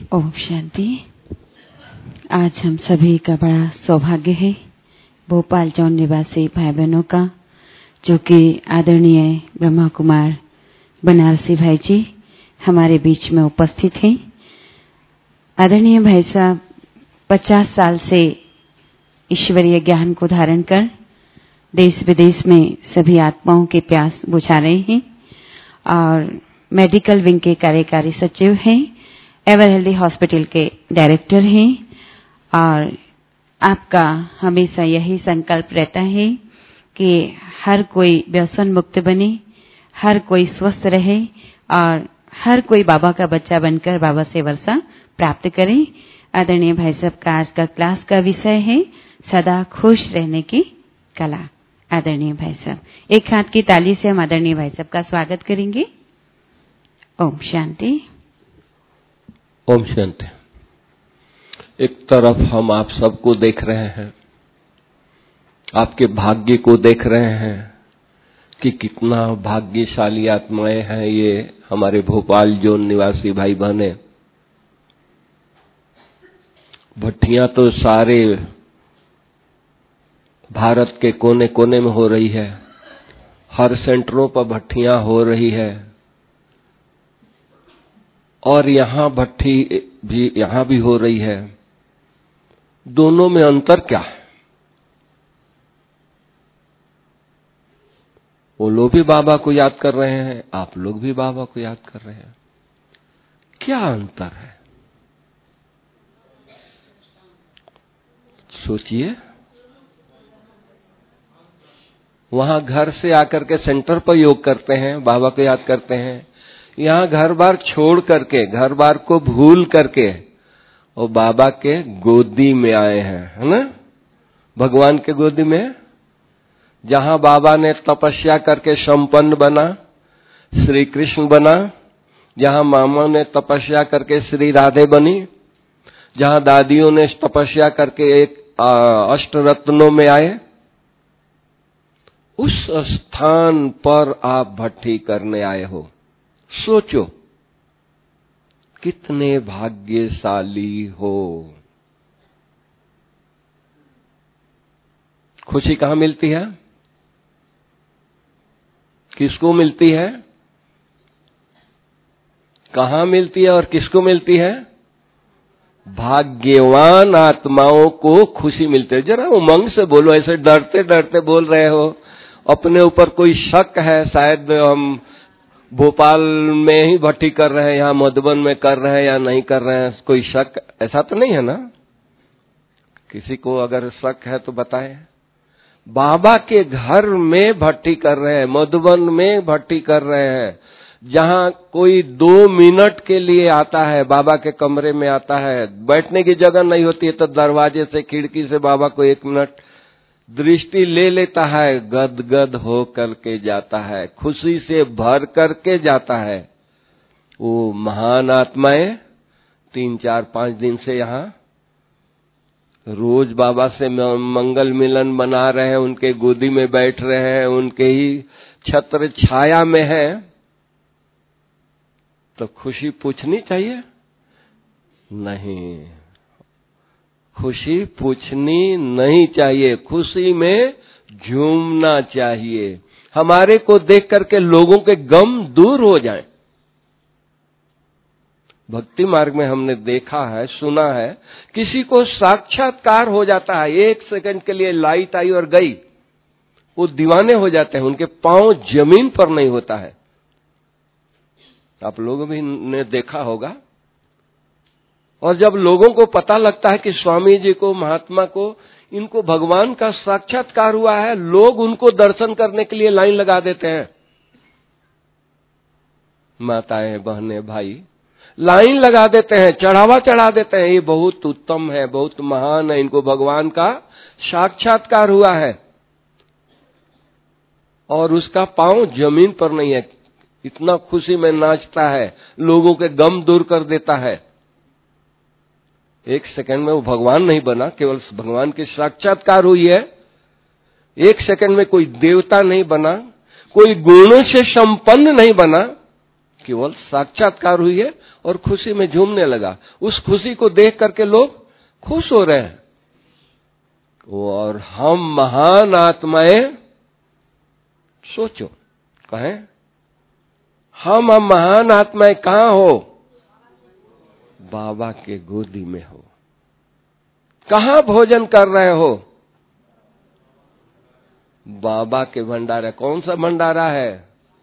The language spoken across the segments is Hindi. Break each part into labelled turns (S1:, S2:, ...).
S1: ओम शांति। आज हम सभी का बड़ा सौभाग्य है भोपाल जौन निवासी भाई बहनों का, जो कि आदरणीय ब्रह्मा कुमार बनारसी भाई जी हमारे बीच में उपस्थित हैं। आदरणीय भाई साहब 50 साल से ईश्वरीय ज्ञान को धारण कर देश विदेश में सभी आत्माओं के प्यास बुझा रहे हैं और मेडिकल विंग के कार्यकारी सचिव हैं, एवर हेल्दी हॉस्पिटल के डायरेक्टर हैं। और आपका हमेशा यही संकल्प रहता है कि हर कोई व्यसन मुक्त बने, हर कोई स्वस्थ रहे और हर कोई बाबा का बच्चा बनकर बाबा से वर्षा प्राप्त करे। आदरणीय भाई साहब का आज का क्लास का विषय है सदा खुश रहने की कला। आदरणीय भाई साहब, एक हाथ की ताली से हम आदरणीय भाई साहब का स्वागत करेंगे। ओम शांति।
S2: ओम शांति। एक तरफ हम आप सबको देख रहे हैं, आपके भाग्य को देख रहे हैं कि कितना भाग्यशाली आत्माएं हैं ये हमारे भोपाल जोन निवासी भाई बहने। भट्टियां तो सारे भारत के कोने कोने में हो रही है, हर सेंटरों पर भट्टियां हो रही है और यहां भट्टी भी यहां भी हो रही है। दोनों में अंतर क्या है? वो लोग भी बाबा को याद कर रहे हैं, आप लोग भी बाबा को याद कर रहे हैं। क्या अंतर है? सोचिए। वहां घर से आकर के सेंटर पर योग करते हैं, बाबा को याद करते हैं। यहां घर बार छोड़ करके, घर बार को भूल करके और बाबा के गोदी में आए हैं, है ना? भगवान के गोदी में, जहां बाबा ने तपस्या करके संपन्न बना, श्री कृष्ण बना, जहां मामा ने तपस्या करके श्री राधे बनी, जहां दादियों ने तपस्या करके एक अष्टरत्नों में आए, उस स्थान पर आप भट्टी करने आए हो। सोचो कितने भाग्यशाली हो। खुशी कहां मिलती है? किसको मिलती है? कहां मिलती है और किसको मिलती है? भाग्यवान आत्माओं को खुशी मिलती है। जरा उमंग से बोलो, ऐसे डरते डरते बोल रहे हो। अपने ऊपर कोई शक है, शायद हम भोपाल में ही भट्टी कर रहे हैं, यहाँ मधुबन में कर रहे हैं या नहीं कर रहे हैं, कोई शक ऐसा तो नहीं है ना? किसी को अगर शक है तो बताएं। बाबा के घर में भट्टी कर रहे हैं, मधुबन में भट्टी कर रहे हैं, जहां कोई 2 मिनट के लिए आता है, बाबा के कमरे में आता है, बैठने की जगह नहीं होती है तो दरवाजे से खिड़की से बाबा को 1 मिनट दृष्टि ले लेता है, गदगद हो करके जाता है, खुशी से भर करके जाता है। वो महान आत्माएं 3, 4, 5 दिन से यहाँ रोज बाबा से मंगल मिलन मना रहे हैं, उनके गोदी में बैठ रहे हैं, उनके ही छत्र छाया में है, तो खुशी पूछनी चाहिए? नहीं, खुशी पूछनी नहीं चाहिए, खुशी में झूमना चाहिए। हमारे को देख करके लोगों के गम दूर हो जाएं। भक्ति मार्ग में हमने देखा है, सुना है, किसी को साक्षात्कार हो जाता है, 1 सेकंड के लिए लाइट आई और गई, वो दीवाने हो जाते हैं, उनके पांव जमीन पर नहीं होता है। आप लोगों भी ने देखा होगा। और जब लोगों को पता लगता है कि स्वामी जी को, महात्मा को, इनको भगवान का साक्षात्कार हुआ है, लोग उनको दर्शन करने के लिए लाइन लगा देते हैं। माताएं, बहनें, भाई लाइन लगा देते हैं, चढ़ावा चढ़ा देते हैं, ये बहुत उत्तम है, बहुत महान है, इनको भगवान का साक्षात्कार हुआ है। और उसका पांव जमीन पर नहीं है, इतना खुशी में नाचता है, लोगों के गम दूर कर देता है। 1 सेकंड में वो भगवान नहीं बना, केवल भगवान की साक्षात्कार हुई है। 1 सेकंड में कोई देवता नहीं बना, कोई गुणों से संपन्न नहीं बना, केवल साक्षात्कार हुई है और खुशी में झूमने लगा। उस खुशी को देख करके लोग खुश हो रहे हैं। और हम महान आत्माएं, सोचो, कहें हम महान आत्माएं कहां हो? बाबा के गोदी में हो। कहां भोजन कर रहे हो? बाबा के भंडारा। कौन सा भंडारा है?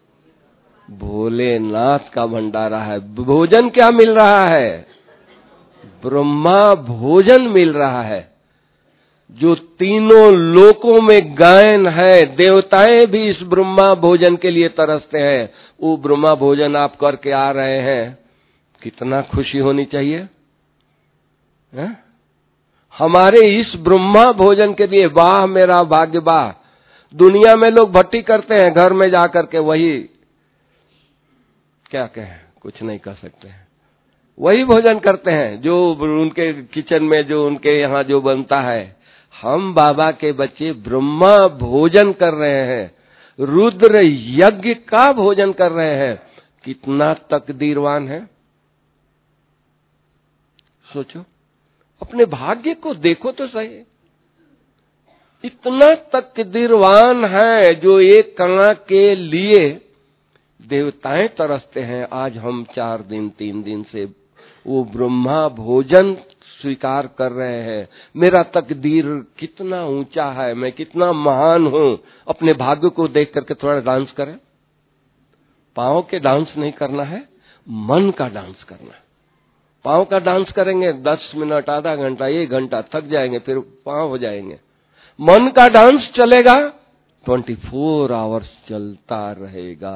S2: भोलेनाथ का भंडारा है। भोजन क्या मिल रहा है? ब्रह्मा भोजन मिल रहा है, जो तीनों लोकों में गायन है। देवताएं भी इस ब्रह्मा भोजन के लिए तरसते हैं। वो ब्रह्मा भोजन आप करके आ रहे हैं, कितना खुशी होनी चाहिए है? हमारे इस ब्रह्मा भोजन के लिए वाह मेरा भाग्य वाह। दुनिया में लोग भट्टी करते हैं, घर में जाकर के वही क्या कहें, कुछ नहीं कर सकते हैं, वही भोजन करते हैं जो उनके किचन में, जो उनके यहाँ जो बनता है। हम बाबा के बच्चे ब्रह्मा भोजन कर रहे हैं, रुद्र यज्ञ का भोजन कर रहे हैं। कितना तकदीरवान है, सोचो, अपने भाग्य को देखो तो सही। इतना तकदीरवान है जो एक कणा के लिए देवताएं तरसते हैं। आज हम 4 दिन 3 दिन से वो ब्रह्मा भोजन स्वीकार कर रहे हैं। मेरा तकदीर कितना ऊंचा है, मैं कितना महान हूं। अपने भाग्य को देख करके थोड़ा डांस करें। पांव के डांस नहीं करना है, मन का डांस करना है। पांव का डांस करेंगे 10 मिनट, आधा घंटा, 1 घंटा, थक जाएंगे, फिर पांव हो जाएंगे। मन का डांस चलेगा 24 आवर्स चलता रहेगा।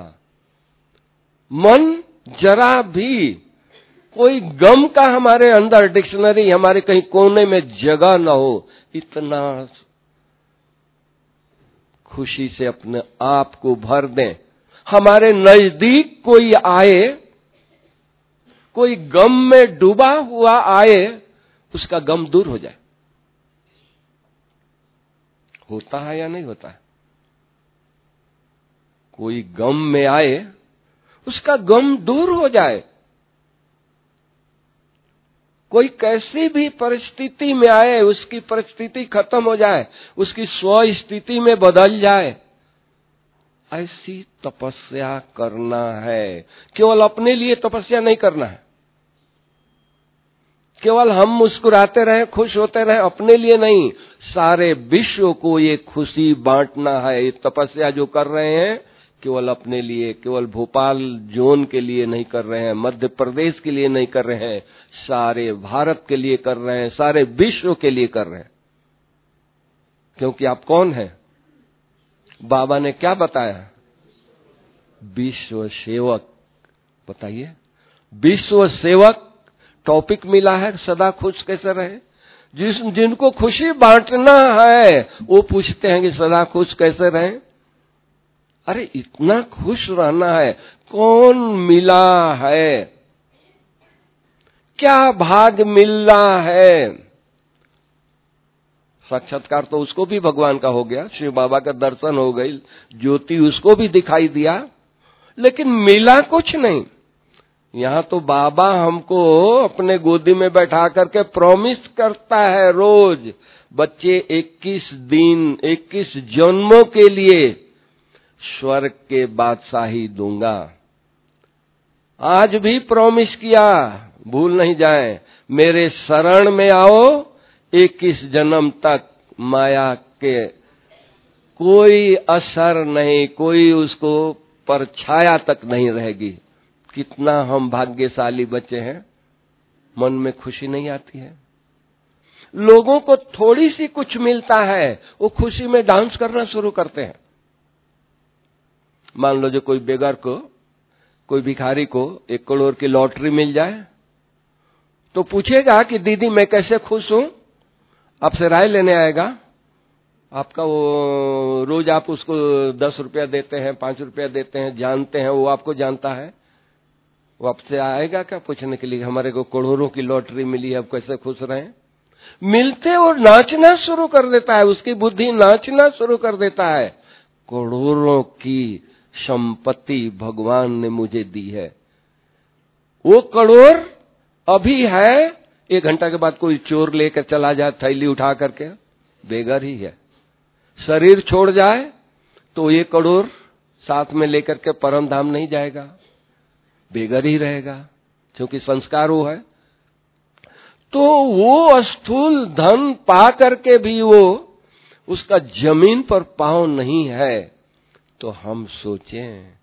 S2: मन जरा भी कोई गम का हमारे अंदर डिक्शनरी, हमारे कहीं कोने में जगह न हो, इतना खुशी से अपने आप को भर दें। हमारे नजदीक कोई आए, कोई गम में डूबा हुआ आए, उसका गम दूर हो जाए। होता है या नहीं होता है? कोई गम में आए, उसका गम दूर हो जाए। कोई कैसी भी परिस्थिति में आए, उसकी परिस्थिति खत्म हो जाए, उसकी स्व स्थिति में बदल जाए। ऐसी तपस्या करना है। केवल अपने लिए तपस्या नहीं करना है। केवल हम मुस्कुराते रहें, खुश होते रहें, अपने लिए नहीं, सारे विश्व को ये खुशी बांटना है। ये तपस्या जो कर रहे हैं केवल अपने लिए, केवल भोपाल जोन के लिए नहीं कर रहे हैं, मध्य प्रदेश के लिए नहीं कर रहे हैं, सारे भारत के लिए कर रहे हैं, सारे विश्व के लिए कर रहे हैं। क्योंकि आप कौन हैं? बाबा ने क्या बताया? विश्व सेवक। बताइए, विश्व सेवक टॉपिक मिला है। सदा खुश कैसे रहे? जिनको खुशी बांटना है वो पूछते हैं कि सदा खुश कैसे रहें। अरे इतना खुश रहना है, कौन मिला है? क्या भाग मिलना है? साक्षात्कार तो उसको भी भगवान का हो गया, शिव बाबा का दर्शन हो गई, ज्योति उसको भी दिखाई दिया, लेकिन मिला कुछ नहीं। यहाँ तो बाबा हमको अपने गोदी में बैठा करके प्रॉमिस करता है रोज, बच्चे 21 दिन 21 जन्मों के लिए स्वर्ग के बादशाही दूंगा। आज भी प्रॉमिस किया, भूल नहीं जाए, मेरे शरण में आओ, 21 जन्म तक माया के कोई असर नहीं, कोई उसको परछाया तक नहीं रहेगी। कितना हम भाग्यशाली बच्चे हैं। मन में खुशी नहीं आती है। लोगों को थोड़ी सी कुछ मिलता है, वो खुशी में डांस करना शुरू करते हैं। मान लो जो कोई बेगर को, कोई भिखारी को 1 करोड़ की लॉटरी मिल जाए तो पूछेगा कि दीदी मैं कैसे खुश हूं, आपसे राय लेने आएगा। आपका वो रोज आप उसको 10 रुपया देते हैं, 5 रुपया देते हैं, जानते हैं, वो आपको जानता है, वो आपसे आएगा क्या पूछने के लिए हमारे को करोड़ों की लॉटरी मिली है, अब कैसे खुश रहें? मिलते और नाचना शुरू कर देता है, उसकी बुद्धि नाचना शुरू कर देता है। करोड़ों की संपत्ति भगवान ने मुझे दी है, वो करोड़ अभी है, 1 घंटा के बाद कोई चोर लेकर चला जाए थैली उठा करके, बेघर ही है। शरीर छोड़ जाए तो ये करोड़ साथ में लेकर के परम धाम नहीं जाएगा, बेघर ही रहेगा, क्योंकि संस्कार वो है। तो वो स्थूल धन पा करके भी वो उसका जमीन पर पांव नहीं है। तो हम सोचें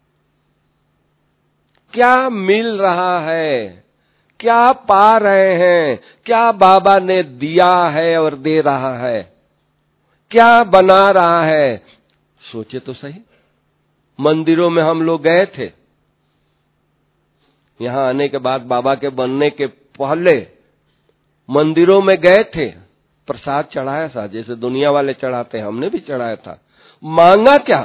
S2: क्या मिल रहा है, क्या पा रहे हैं, क्या बाबा ने दिया है और दे रहा है, क्या बना रहा है। सोचे तो सही। मंदिरों में हम लोग गए थे, यहां आने के बाद बाबा के बनने के पहले मंदिरों में गए थे, प्रसाद चढ़ाया था जैसे दुनिया वाले चढ़ाते हैं, हमने भी चढ़ाया था। मांगा क्या?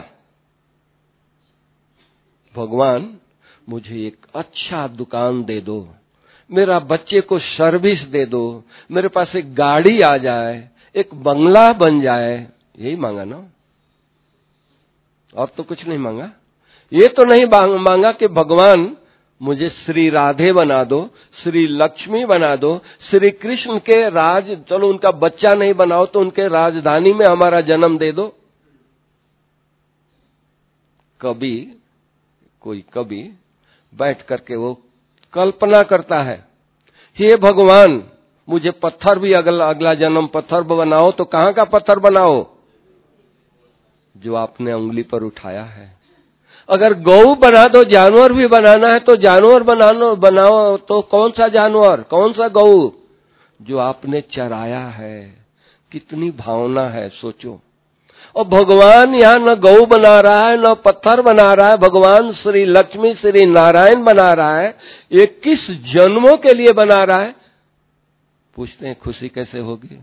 S2: भगवान मुझे एक अच्छा दुकान दे दो, मेरा बच्चे को सर्विस दे दो, मेरे पास एक गाड़ी आ जाए, एक बंगला बन जाए। यही मांगा ना, और तो कुछ नहीं मांगा। ये तो नहीं मांगा कि भगवान मुझे श्री राधे बना दो, श्री लक्ष्मी बना दो, श्री कृष्ण के राज, चलो उनका बच्चा नहीं बनाओ तो उनके राजधानी में हमारा जन्म दे दो। कभी बैठ करके वो कल्पना करता है, हे भगवान मुझे पत्थर भी अगला जन्म पत्थर बनाओ, तो कहां का पत्थर बनाओ? जो आपने उंगली पर उठाया है। अगर गौ बना दो, जानवर भी बनाना है तो जानवर बनाओ, तो कौन सा जानवर, कौन सा गौ? जो आपने चराया है। कितनी भावना है, सोचो। और भगवान यहाँ न गौ बना रहा है, न पत्थर बना रहा है, भगवान श्री लक्ष्मी श्री नारायण बना रहा है। ये किस जन्मों के लिए बना रहा है? पूछते हैं खुशी कैसे होगी?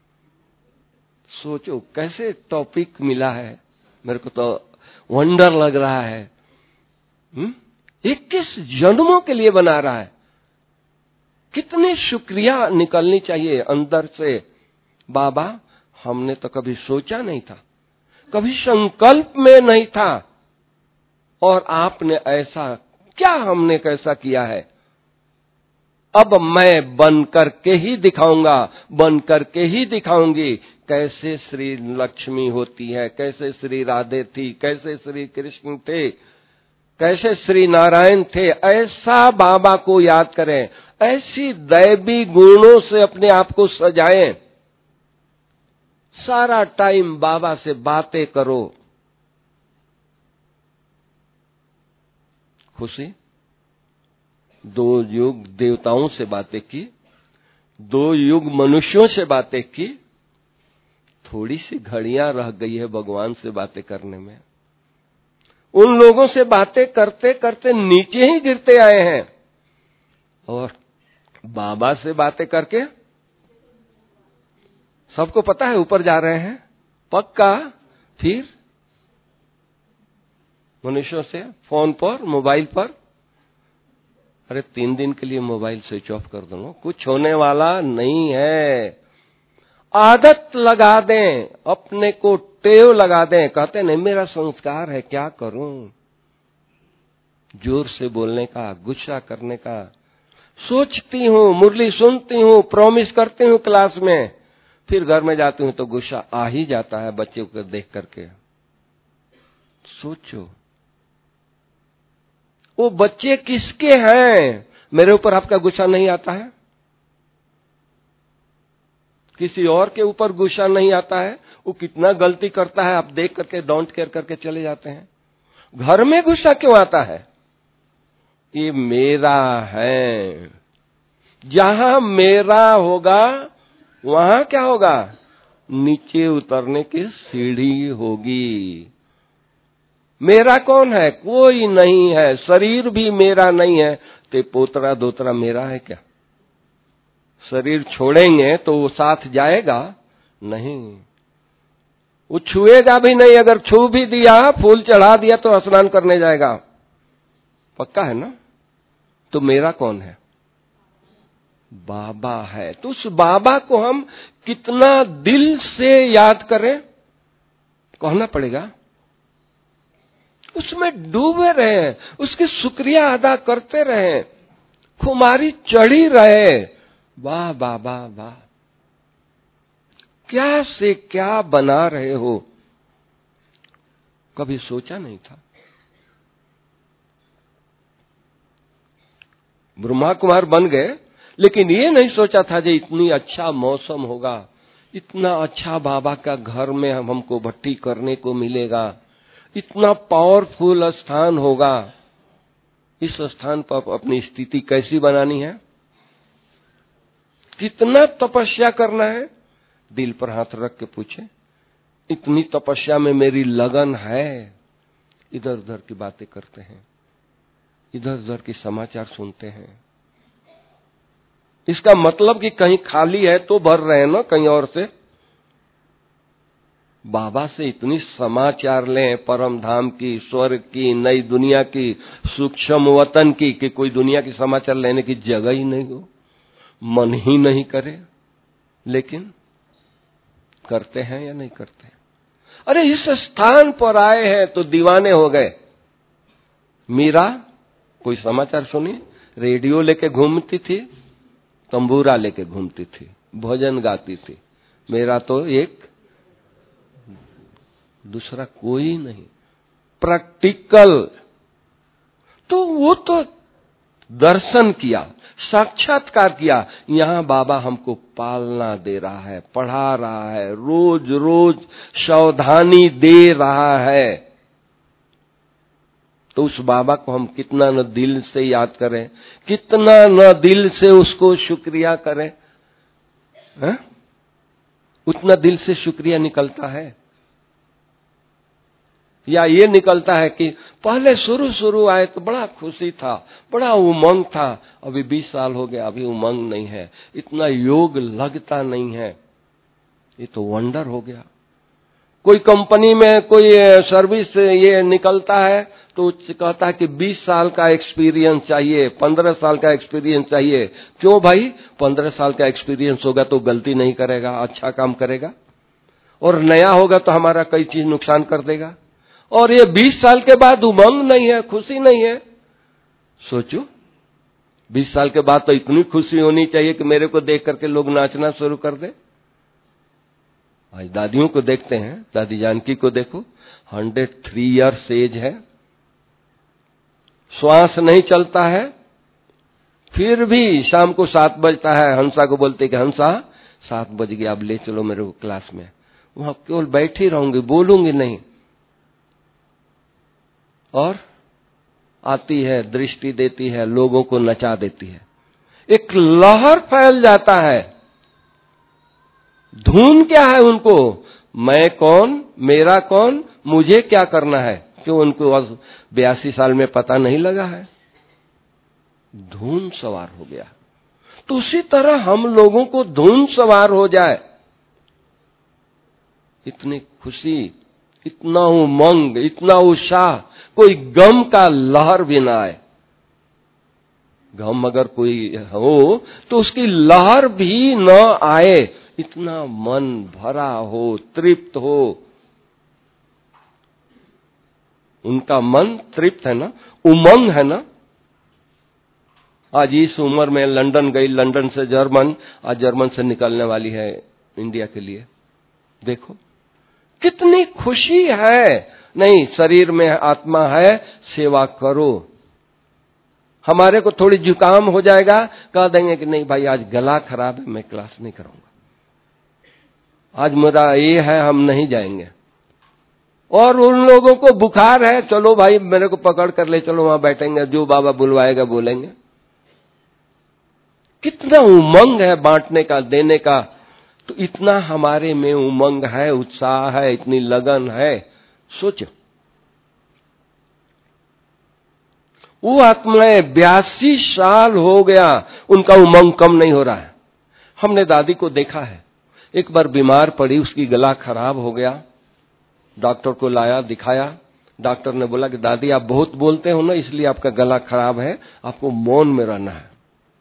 S2: सोचो कैसे टॉपिक मिला है, मेरे को तो वंडर लग रहा है। ये किस जन्मों के लिए बना रहा है? कितनी शुक्रिया निकलनी चाहिए अंदर से। बाबा हमने तो कभी सोचा नहीं था, कभी संकल्प में नहीं था, और आपने ऐसा क्या, हमने कैसा किया है? अब मैं बन करके ही दिखाऊंगा, बन करके ही दिखाऊंगी कैसे श्री लक्ष्मी होती है, कैसे श्री राधे थी, कैसे श्री कृष्ण थे, कैसे श्री नारायण थे। ऐसा बाबा को याद करें, ऐसी दैवी गुणों से अपने आप को सजाएं। सारा टाइम बाबा से बातें करो। खुशी 2 युग देवताओं से बातें की, 2 युग मनुष्यों से बातें की, थोड़ी सी घड़ियां रह गई है भगवान से बातें करने में। उन लोगों से बातें करते करते नीचे ही गिरते आए हैं, और बाबा से बातें करके सबको पता है ऊपर जा रहे हैं पक्का। फिर मनुष्यों से फोन पर, मोबाइल पर, अरे 3 दिन के लिए मोबाइल स्विच ऑफ कर दो, कुछ होने वाला नहीं है। आदत लगा दें, अपने को टेव लगा दें। कहते नहीं मेरा संस्कार है, क्या करूं? जोर से बोलने का, गुस्सा करने का। सोचती हूं, मुरली सुनती हूं, प्रॉमिस करती हूं क्लास में, फिर घर में जाती हूं तो गुस्सा आ ही जाता है बच्चे को देख करके। सोचो वो बच्चे किसके हैं? मेरे ऊपर आपका गुस्सा नहीं आता है? किसी और के ऊपर गुस्सा नहीं आता है? वो कितना गलती करता है आप देख करके डोंट केयर करके चले जाते हैं। घर में गुस्सा क्यों आता है? ये मेरा है। जहां मेरा होगा वहां क्या होगा? नीचे उतरने की सीढ़ी होगी। मेरा कौन है? कोई नहीं है। शरीर भी मेरा नहीं है, तो पोतरा दोतरा मेरा है क्या? शरीर छोड़ेंगे तो वो साथ जाएगा नहीं, वो छुएगा भी नहीं। अगर छू भी दिया, फूल चढ़ा दिया तो स्नान करने जाएगा, पक्का है ना? तो मेरा कौन है? बाबा है। तो उस बाबा को हम कितना दिल से याद करें, कहना पड़ेगा। उसमें डूबे रहें, उसकी शुक्रिया अदा करते रहें। खुमारी चढ़ी रहे। वाह बाबा वाह, क्या से क्या बना रहे हो, कभी सोचा नहीं था। ब्रह्मा कुमार बन गए, लेकिन ये नहीं सोचा था कि इतनी अच्छा मौसम होगा, इतना अच्छा बाबा का घर में हमको भट्टी करने को मिलेगा, इतना पावरफुल स्थान होगा। इस स्थान पर अपनी स्थिति कैसी बनानी है, कितना तपस्या करना है, दिल पर हाथ रख के पूछे। इतनी तपस्या में मेरी लगन है। इधर उधर की बातें करते हैं, इधर उधर की समाचार सुनते हैं। इसका मतलब कि कहीं खाली है तो भर रहे हैं ना कहीं और से। बाबा से इतनी समाचार लें, परम धाम की, स्वर्ग की, नई दुनिया की, सूक्ष्म वतन की, कि कोई दुनिया की समाचार लेने की जगह ही नहीं हो, मन ही नहीं करे। लेकिन करते हैं या नहीं करते? अरे इस स्थान पर आए हैं तो दीवाने हो गए। मीरा कोई समाचार सुनी, रेडियो लेके घूमती थी, तंबूरा लेके घूमती थी, भजन गाती थी। मेरा तो एक दूसरा कोई नहीं, प्रैक्टिकल। तो वो तो दर्शन किया, साक्षात्कार किया। यहाँ बाबा हमको पालना दे रहा है, पढ़ा रहा है, रोज रोज सावधानी दे रहा है। तो उस बाबा को हम कितना न दिल से याद करें, कितना न दिल से उसको शुक्रिया करें, है? उतना दिल से शुक्रिया निकलता है। या ये निकलता है कि पहले शुरू आए तो बड़ा खुशी था, बड़ा उमंग था, अभी 20 साल हो गया, अभी उमंग नहीं है, इतना योग लगता नहीं है। ये तो वंडर हो गया। कोई कंपनी में कोई सर्विस ये निकलता है तो कहता है कि 20 साल का एक्सपीरियंस चाहिए, 15 साल का एक्सपीरियंस चाहिए। क्यों भाई? 15 साल का एक्सपीरियंस होगा तो गलती नहीं करेगा, अच्छा काम करेगा, और नया होगा तो हमारा कई चीज नुकसान कर देगा। और ये 20 साल के बाद उमंग नहीं है, खुशी नहीं है। सोचो, 20 साल के बाद तो इतनी खुशी होनी चाहिए कि मेरे को देख करके लोग नाचना शुरू कर दे। आज दादियों को देखते हैं, दादी जानकी को देखो, 103 ईयर्स एज है, श्वास नहीं चलता है, फिर भी शाम को 7 बजता है, हंसा को बोलते कि हंसा 7 बज गया, अब ले चलो मेरे को क्लास में। वहां केवल बैठी रहूंगी, बोलूंगी नहीं। और आती है, दृष्टि देती है, लोगों को नचा देती है, एक लहर फैल जाता है। धुन क्या है उनको? मैं कौन, मेरा कौन, मुझे क्या करना है? क्यों उनको 82 साल में पता नहीं लगा है? धुन सवार हो गया। तो उसी तरह हम लोगों को धुन सवार हो जाए, इतनी खुशी, इतना उमंग, इतना उत्साह, कोई गम का लहर भी ना आए। गम अगर कोई हो तो उसकी लहर भी न आए, इतना मन भरा हो, तृप्त हो। उनका मन तृप्त है ना, उमंग है ना। आज इस उम्र में लंदन गई, लंदन से जर्मन, आज जर्मन से निकलने वाली है इंडिया के लिए। देखो कितनी खुशी है। नहीं, शरीर में आत्मा है, सेवा करो। हमारे को थोड़ी जुकाम हो जाएगा, कह देंगे कि नहीं भाई आज गला खराब है, मैं क्लास नहीं करूंगा, आज मेरा ये है, हम नहीं जाएंगे। और उन लोगों को बुखार है, चलो भाई मेरे को पकड़ कर ले चलो, वहां बैठेंगे, जो बाबा बुलवाएगा बोलेंगे। कितना उमंग है बांटने का, देने का। तो इतना हमारे में उमंग है, उत्साह है, इतनी लगन है। सोचो, वो आत्माएं 82 साल हो गया, उनका उमंग कम नहीं हो रहा है। हमने दादी को देखा है, एक बार बीमार पड़ी, उसकी गला खराब हो गया, डॉक्टर को लाया, दिखाया। डॉक्टर ने बोला कि दादी आप बहुत बोलते हो ना, इसलिए आपका गला खराब है, आपको मौन में रहना है।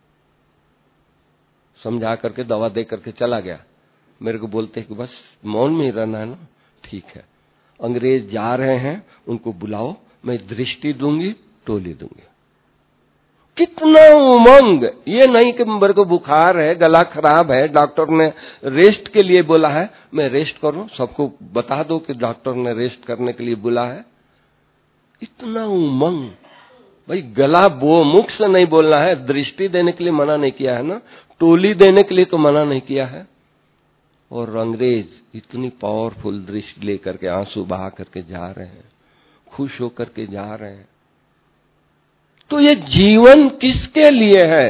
S2: समझा करके दवा दे करके चला गया। मेरे को बोलते हैं कि बस मौन में ही रहना है ना, ठीक है। अंग्रेज जा रहे हैं, उनको बुलाओ, मैं दृष्टि दूंगी, टोली दूंगी। कितना उमंग। ये नहीं कि मेरे को बुखार है, गला खराब है, डॉक्टर ने रेस्ट के लिए बोला है, मैं रेस्ट करूं, सबको बता दो कि डॉक्टर ने रेस्ट करने के लिए बोला है। इतना उमंग। भाई गला मुख से नहीं बोलना है, दृष्टि देने के लिए मना नहीं किया है ना, टोली देने के लिए तो मना नहीं किया है। और अंग्रेज इतनी पावरफुल दृष्टि लेकर के आंसू बहा करके जा रहे हैं, खुश होकर के जा रहे हैं। तो ये जीवन किसके लिए है?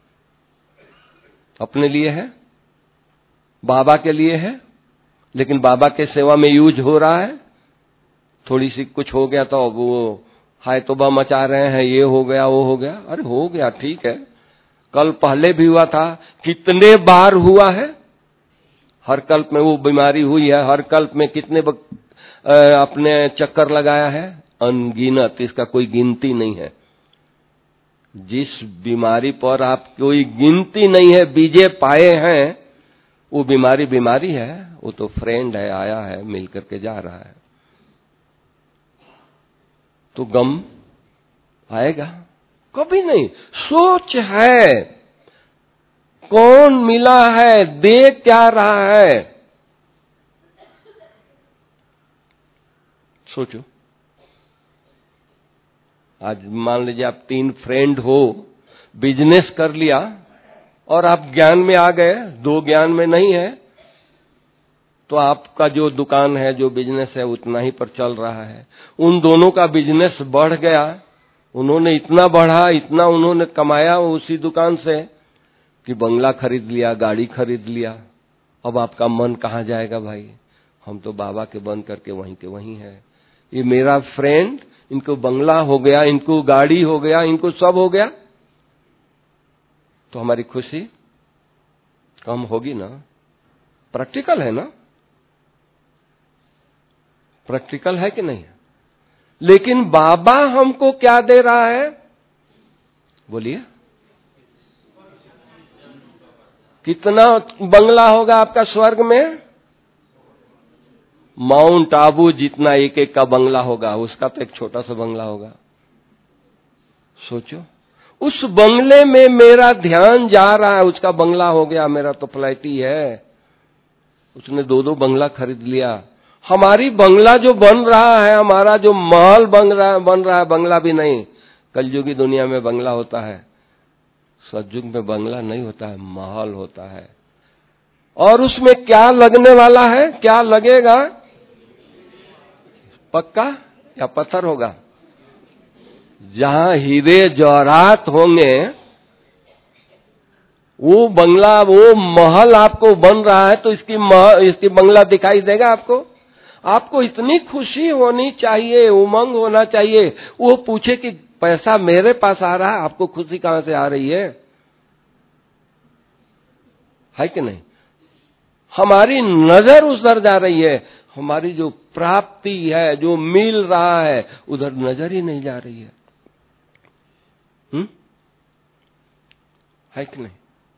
S2: अपने लिए है, बाबा के लिए है, लेकिन बाबा के सेवा में यूज हो रहा है। थोड़ी सी कुछ हो गया तो वो हाय तौबा मचा रहे हैं, ये हो गया वो हो गया। अरे हो गया ठीक है, कल पहले भी हुआ था, कितने बार हुआ है। हर कल्प में वो बीमारी हुई है, हर कल्प में कितने अपने चक्कर लगाया है, अनगिनत, इसका कोई गिनती नहीं है। जिस बीमारी पर आप कोई गिनती नहीं है बीजे पाए हैं, वो बीमारी है, वो तो फ्रेंड है, आया है, मिल करके जा रहा है। तो गम आएगा? कभी नहीं। सोच है, कौन मिला है, दे क्या रहा है, सोचो। आज मान लीजिए आप 3 फ्रेंड हो, बिजनेस कर लिया और आप ज्ञान में आ गए, 2 ज्ञान में नहीं है, तो आपका जो दुकान है, जो बिजनेस है, उतना ही पर चल रहा है। उन दोनों का बिजनेस बढ़ गया, उन्होंने इतना बढ़ा, इतना उन्होंने कमाया उसी दुकान से कि बंगला खरीद लिया, गाड़ी खरीद लिया। अब आपका मन कहाँ जाएगा भाई? हम तो बाबा के बन करके वहीं के वहीं है। ये मेरा फ्रेंड, इनको बंगला हो गया, इनको गाड़ी हो गया, इनको सब हो गया, तो हमारी खुशी कम होगी ना? प्रैक्टिकल है ना? प्रैक्टिकल है कि नहीं? लेकिन बाबा हमको क्या दे रहा है? बोलिए, कितना बंगला होगा आपका स्वर्ग में? माउंट आबू जितना एक एक का बंगला होगा, उसका तो एक छोटा सा बंगला होगा। सोचो, उस बंगले में मेरा ध्यान जा रहा है, उसका बंगला हो गया, मेरा तो फ्लैट ही है, उसने 2-2 बंगला खरीद लिया। हमारी बंगला जो बन रहा है, हमारा जो महल बन रहा है, बंगला भी नहीं। कलयुगी दुनिया में बंगला होता है, सतयुग में बंगला नहीं होता है, महल होता है। और उसमें क्या लगने वाला है? क्या लगेगा? पक्का या पत्थर होगा? जहां हीरे जवाहरात होंगे, वो बंगला, वो महल आपको बन रहा है, तो इसकी बंगला दिखाई देगा आपको? आपको इतनी खुशी होनी चाहिए, उमंग होना चाहिए। वो पूछे कि पैसा मेरे पास आ रहा है, आपको खुशी कहां से आ रही है कि नहीं? हमारी नजर उधर जा रही है, हमारी जो प्राप्ति है, जो मिल रहा है, उधर नजर ही नहीं जा रही है। है कि नहीं?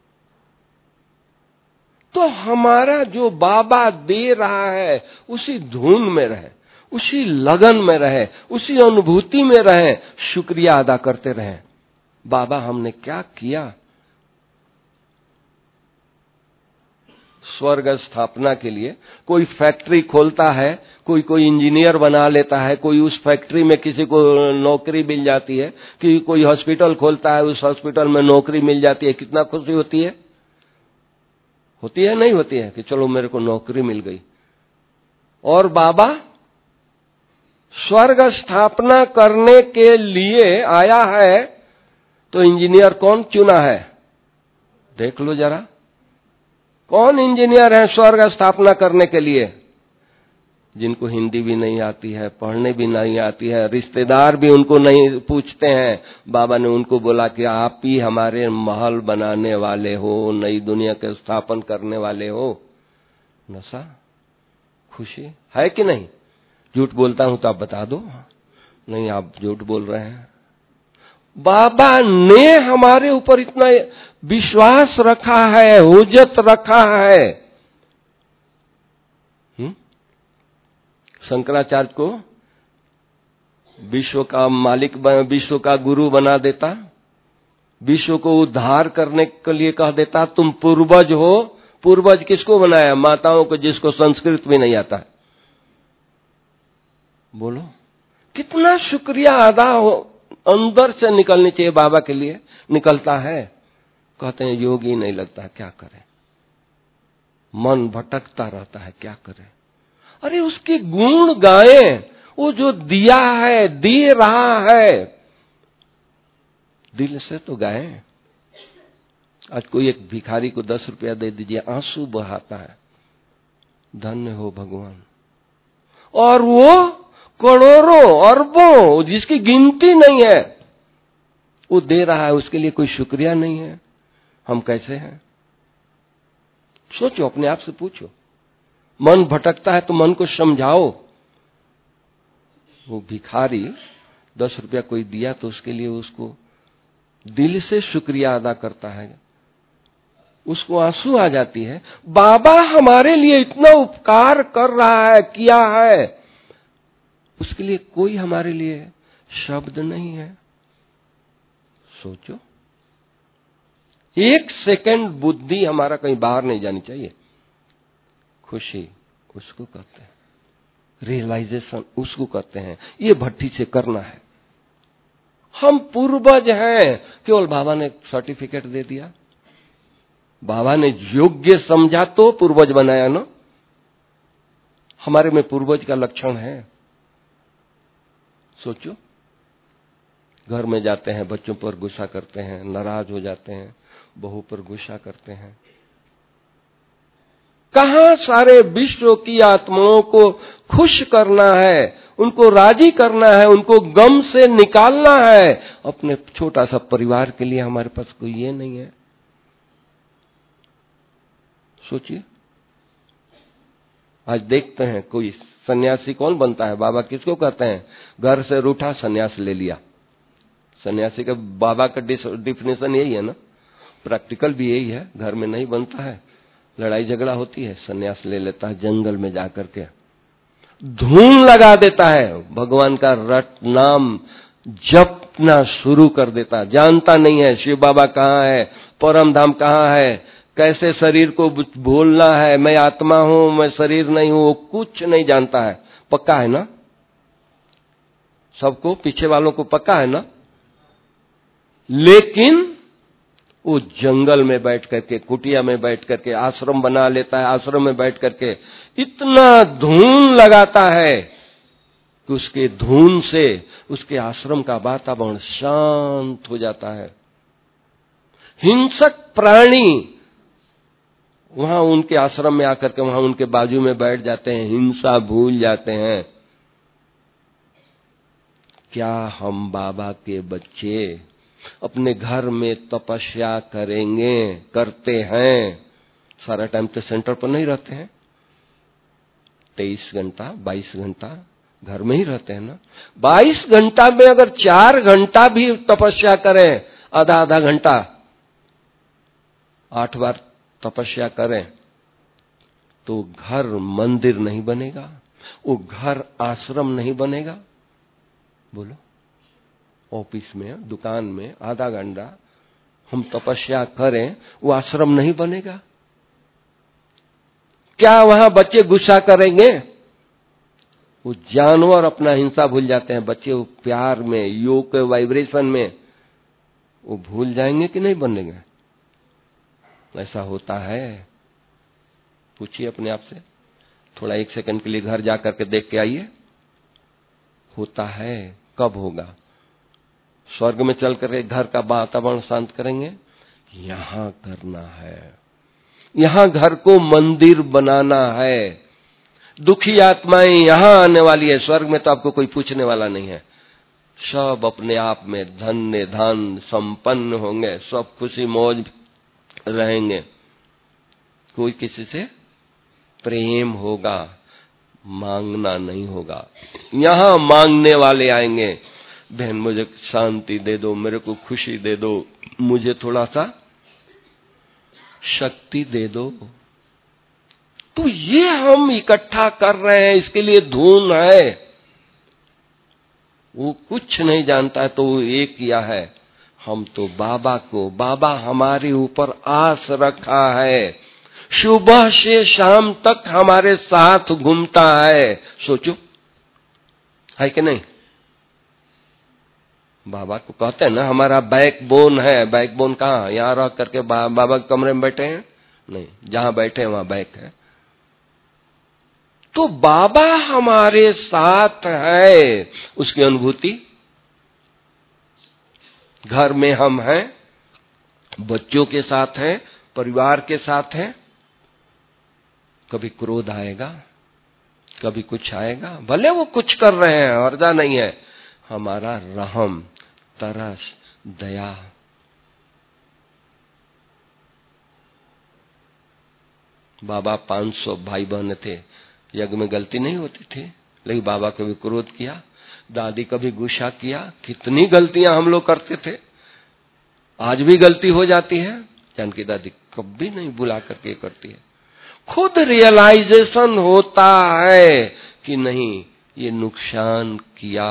S2: तो हमारा जो बाबा दे रहा है, उसी धुन में रहे, उसी लगन में रहे, उसी अनुभूति में रहे, शुक्रिया अदा करते रहे। बाबा हमने क्या किया? स्वर्ग स्थापना के लिए कोई फैक्ट्री खोलता है, कोई इंजीनियर बना लेता है, कोई उस फैक्ट्री में किसी को नौकरी मिल जाती है, कि कोई हॉस्पिटल खोलता है, उस हॉस्पिटल में नौकरी मिल जाती है, कितना खुशी होती है? होती है नहीं होती है? कि चलो मेरे को नौकरी मिल गई। और बाबा स्वर्ग स्थापना करने के लिए आया है, तो इंजीनियर कौन चुना है? देख लो जरा, कौन इंजीनियर है स्वर्ग स्थापना करने के लिए? जिनको हिंदी भी नहीं आती है, पढ़ने भी नहीं आती है, रिश्तेदार भी उनको नहीं पूछते हैं। बाबा ने उनको बोला कि आप ही हमारे महल बनाने वाले हो, नई दुनिया के स्थापन करने वाले हो। नशा, खुशी है कि नहीं? झूठ बोलता हूं तो आप बता दो। नहीं, आप झूठ बोल रहे हैं। बाबा ने हमारे ऊपर इतना विश्वास रखा है, हुज्जत रखा है। शंकराचार्य को विश्व का मालिक, विश्व का गुरु बना देता, विश्व को उद्धार करने के लिए कह देता तुम पूर्वज हो। पूर्वज किसको बनाया? माताओं को, जिसको संस्कृत भी नहीं आता। बोलो कितना शुक्रिया अदा हो अंदर से निकलनी चाहिए बाबा के लिए। निकलता है? कहते हैं योगी नहीं लगता, क्या करें, मन भटकता रहता है, क्या करें। अरे उसके गुण गाएं, वो जो दिया है, दे रहा है, दिल से तो गाएं। आज कोई एक भिखारी को 10 रुपया दे दीजिए, आंसू बहाता है, धन्य हो भगवान। और वो करोड़ों अरबों, जिसकी गिनती नहीं है, वो दे रहा है, उसके लिए कोई शुक्रिया नहीं है। हम कैसे हैं? सोचो, अपने आप से पूछो। मन भटकता है तो मन को समझाओ। वो भिखारी 10 रुपया कोई दिया तो उसके लिए उसको दिल से शुक्रिया अदा करता है, उसको आंसू आ जाती है। बाबा हमारे लिए इतना उपकार कर रहा है, किया है, उसके लिए कोई हमारे लिए शब्द नहीं है। सोचो, 1 सेकंड बुद्धि हमारा कहीं बाहर नहीं जानी चाहिए। खुशी उसको कहते हैं, रियलाइजेशन उसको कहते हैं। ये भट्टी से करना है। हम पूर्वज हैं, केवल बाबा ने सर्टिफिकेट दे दिया, बाबा ने योग्य समझा तो पूर्वज बनाया ना। हमारे में पूर्वज का लक्षण है। सोचो, घर में जाते हैं, बच्चों पर गुस्सा करते हैं, नाराज हो जाते हैं, बहू पर गुस्सा करते हैं। कहां सारे विश्व की आत्माओं को खुश करना है, उनको राजी करना है, उनको गम से निकालना है। अपने छोटा सा परिवार के लिए हमारे पास कोई ये नहीं है। सोचिए, आज देखते हैं कोई सन्यासी कौन बनता है? बाबा किसको कहते हैं? घर से रूठा, सन्यास ले लिया। सन्यासी का बाबा का डिफिनेशन यही है ना, प्रैक्टिकल भी यही है। घर में नहीं बनता है, लड़ाई झगड़ा होती है, सन्यास ले लेता है, जंगल में जाकर के धूम लगा देता है, भगवान का रट नाम जपना शुरू कर देता। जानता नहीं है शिव बाबा कहाँ है, परम धाम कहाँ है, कैसे शरीर को भूलना है, मैं आत्मा हूं, मैं शरीर नहीं हूं, वो कुछ नहीं जानता है। पक्का है ना? सबको, पीछे वालों को पक्का है ना? लेकिन वो जंगल में बैठ करके, कुटिया में बैठ करके आश्रम बना लेता है। आश्रम में बैठ करके इतना धून लगाता है कि उसके धून से उसके आश्रम का वातावरण शांत हो जाता है। हिंसक प्राणी वहां उनके आश्रम में आकर के वहां उनके बाजू में बैठ जाते हैं, हिंसा भूल जाते हैं। क्या हम बाबा के बच्चे अपने घर में तपस्या करेंगे, करते हैं? सारा टाइम तो सेंटर पर नहीं रहते हैं, 23 घंटा 22 घंटा घर में ही रहते हैं ना। 22 घंटा में अगर 4 घंटा भी तपस्या करें, आधा आधा घंटा, 8 बार तपस्या करें, तो घर मंदिर नहीं बनेगा, वो घर आश्रम नहीं बनेगा। बोलो, ऑफिस में, दुकान में आधा घंटा हम तपस्या करें, वो आश्रम नहीं बनेगा। क्या वहां बच्चे गुस्सा करेंगे? वो जानवर अपना हिंसा भूल जाते हैं, बच्चे वो प्यार में, योग के वाइब्रेशन में वो भूल जाएंगे कि नहीं बनेंगे? ऐसा होता है? पूछिए अपने आप से, थोड़ा 1 सेकंड के लिए घर जाकर के देख के आइए। होता है? कब होगा? स्वर्ग में चल करके घर का वातावरण शांत करेंगे? यहां करना है, यहां घर को मंदिर बनाना है। दुखी आत्माएं यहां आने वाली है, स्वर्ग में तो आपको कोई पूछने वाला नहीं है। सब अपने आप में धन्य धन संपन्न होंगे, सब खुशी मौज रहेंगे। कोई किसी से प्रेम होगा, मांगना नहीं होगा। यहां मांगने वाले आएंगे, बहन मुझे शांति दे दो, मेरे को खुशी दे दो, मुझे थोड़ा सा शक्ति दे दो। तो ये हम इकट्ठा कर रहे हैं, इसके लिए धून है। वो कुछ नहीं जानता है तो वो ये किया है, हम तो बाबा हमारे ऊपर आस रखा है, सुबह से शाम तक हमारे साथ घूमता है। सोचो, है कि नहीं? बाबा को कहते हैं ना हमारा बैकबोन है। बैकबोन कहाँ? यहाँ रह करके बाबा के कमरे में बैठे हैं? नहीं, जहां बैठे हैं वहां बैक है। तो बाबा हमारे साथ है, उसकी अनुभूति। घर में हम हैं, बच्चों के साथ हैं, परिवार के साथ हैं। कभी क्रोध आएगा, कभी कुछ आएगा, भले वो कुछ कर रहे हैं, अर्जा नहीं है। हमारा रहम, तरस, दया। बाबा 500 भाई बहन थे, यज्ञ में गलती नहीं होती थी, लेकिन बाबा कभी क्रोध किया, दादी कभी गुस्सा किया। कितनी गलतियां हम लोग करते थे, आज भी गलती हो जाती है। जानकी दादी कभी नहीं बुला करके करती है। खुद रियलाइजेशन होता है कि नहीं, ये नुकसान किया,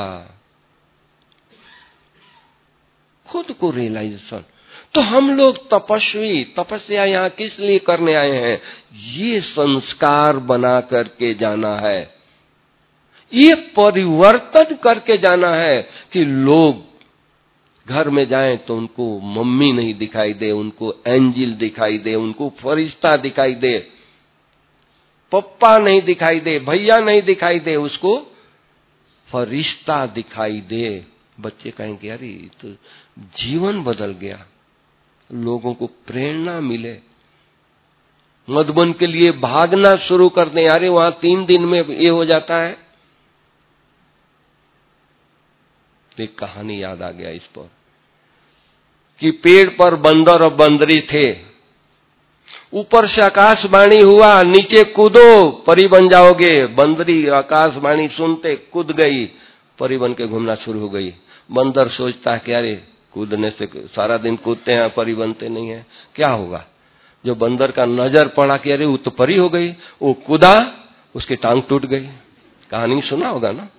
S2: खुद को रियलाइजेशन। तो हम लोग तपस्या यहाँ किस लिए करने आए हैं? ये संस्कार बना करके जाना है, ये परिवर्तन करके जाना है कि लोग घर में जाएं तो उनको मम्मी नहीं दिखाई दे, उनको एंजिल दिखाई दे, उनको फरिश्ता दिखाई दे, पप्पा नहीं दिखाई दे, भैया नहीं दिखाई दे, उसको फरिश्ता दिखाई दे। बच्चे कहेंगे अरे तो जीवन बदल गया, लोगों को प्रेरणा मिले, मधुबन के लिए भागना शुरू कर दें। अरे वहां 3 दिन में ये हो जाता है। एक कहानी याद आ गया इस पर कि पेड़ पर बंदर और बंदरी थे, ऊपर से आकाशवाणी हुआ नीचे कूदो परी बन जाओगे। बंदरी आकाशवाणी सुनते कूद गई, परी बन के घूमना शुरू हो गई। बंदर सोचता है कि अरे कूदने से सारा दिन कूदते हैं, परी बनते नहीं है, क्या होगा? जो बंदर का नजर पड़ा कि अरे वो तो परी हो गई, वो कूदा, उसकी टांग टूट गई। कहानी सुना होगा ना।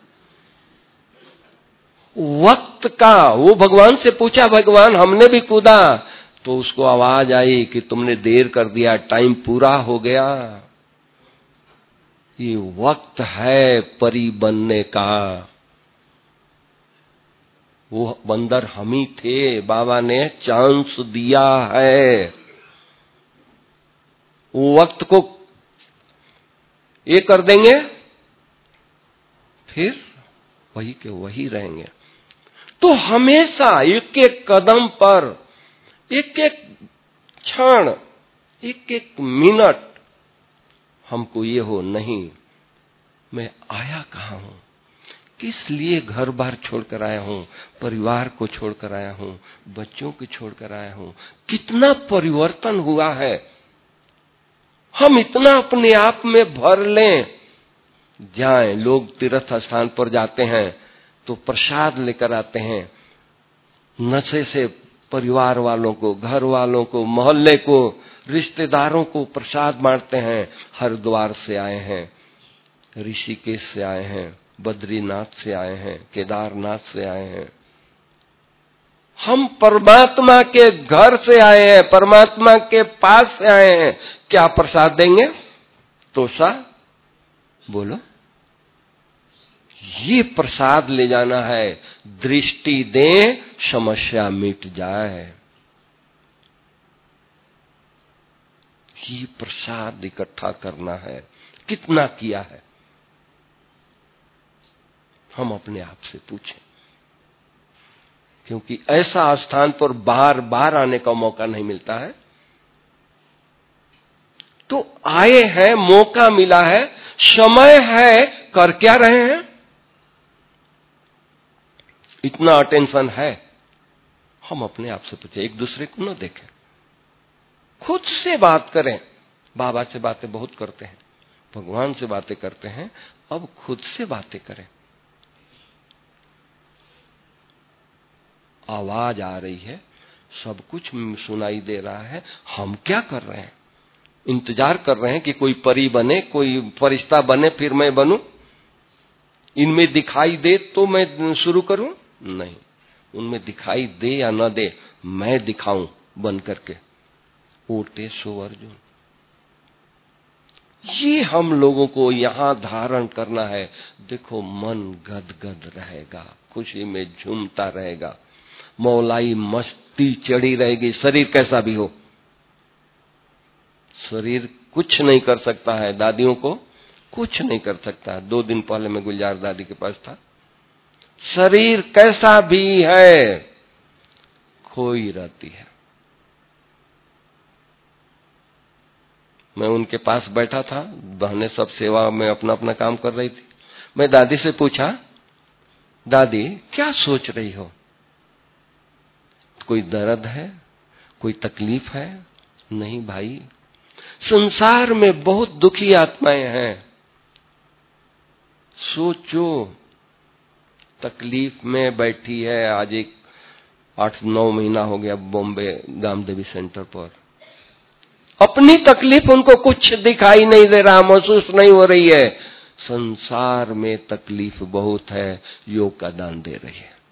S2: वक्त का वो भगवान से पूछा, भगवान हमने भी कूदा, तो उसको आवाज आई कि तुमने देर कर दिया, टाइम पूरा हो गया। ये वक्त है परी बनने का। वो बंदर हम ही थे, बाबा ने चांस दिया है। वो वक्त को ये कर देंगे, फिर वही के वही रहेंगे। तो हमेशा एक एक कदम पर, एक एक क्षण, एक एक मिनट हमको ये हो नहीं, मैं आया कहाँ हूं, किस लिए घर बार छोड़कर आया हूं, परिवार को छोड़कर आया हूं, बच्चों को छोड़कर आया हूं। कितना परिवर्तन हुआ है। हम इतना अपने आप में भर लें। जाएं, लोग तीर्थ स्थान पर जाते हैं तो प्रसाद लेकर आते हैं, नशे से परिवार वालों को, घर वालों को, मोहल्ले को, रिश्तेदारों को प्रसाद बांटते हैं। हरिद्वार से आए हैं, ऋषिकेश से आए हैं, बद्रीनाथ से आए हैं, केदारनाथ से आए हैं। हम परमात्मा के घर से आए हैं, परमात्मा के पास से आए हैं। क्या प्रसाद देंगे? तोसा बोलो, ये प्रसाद ले जाना है। दृष्टि दें, समस्या मिट जाए। ये प्रसाद इकट्ठा करना है। कितना किया है? हम अपने आप से पूछें, क्योंकि ऐसा स्थान पर बार बार आने का मौका नहीं मिलता है। तो आए हैं, मौका मिला है, समय है, कर क्या रहे हैं? इतना अटेंशन है, हम अपने आप से पूछे, एक दूसरे को न देखें, खुद से बात करें। बाबा से बातें बहुत करते हैं, भगवान से बातें करते हैं, अब खुद से बातें करें। आवाज आ रही है, सब कुछ सुनाई दे रहा है, हम क्या कर रहे हैं? इंतजार कर रहे हैं कि कोई परी बने, कोई फरिश्ता बने, फिर मैं बनूं, इनमें दिखाई दे तो मैं शुरू करूं? नहीं, उनमें दिखाई दे या न दे, मैं दिखाऊं बन करके। ओटे सो अर्जुन। ये हम लोगों को यहां धारण करना है। देखो मन गदगद रहेगा, खुशी में झूमता रहेगा, मौलाई मस्ती चढ़ी रहेगी, शरीर कैसा भी हो। शरीर कुछ नहीं कर सकता है, दादियों को कुछ नहीं कर सकता। 2 दिन पहले मैं गुलजार दादी के पास था। शरीर कैसा भी है, खोई रहती है। मैं उनके पास बैठा था, बहनें सब सेवा में अपना अपना काम कर रही थी। मैं दादी से पूछा, दादी क्या सोच रही हो? कोई दर्द है, कोई तकलीफ है? नहीं भाई, संसार में बहुत दुखी आत्माएं हैं। सोचो, तकलीफ में बैठी है। आज एक 8-9 महीना हो गया बॉम्बे गामदेवी सेंटर पर। अपनी तकलीफ उनको कुछ दिखाई नहीं दे रहा, महसूस नहीं हो रही है। संसार में तकलीफ बहुत है, योग का दान दे रही है।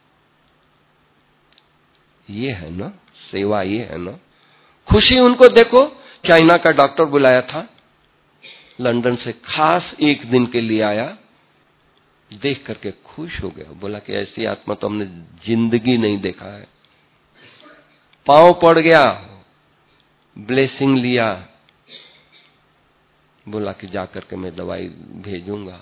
S2: ये है ना सेवा, ये है ना खुशी। उनको देखो, चाइना का डॉक्टर बुलाया था, लंदन से खास 1 दिन के लिए आया। देख करके खुश हो गया, बोला कि ऐसी आत्मा तो हमने जिंदगी नहीं देखा है। पांव पड़ गया, ब्लेसिंग लिया, बोला कि जाकर के मैं दवाई भेजूंगा।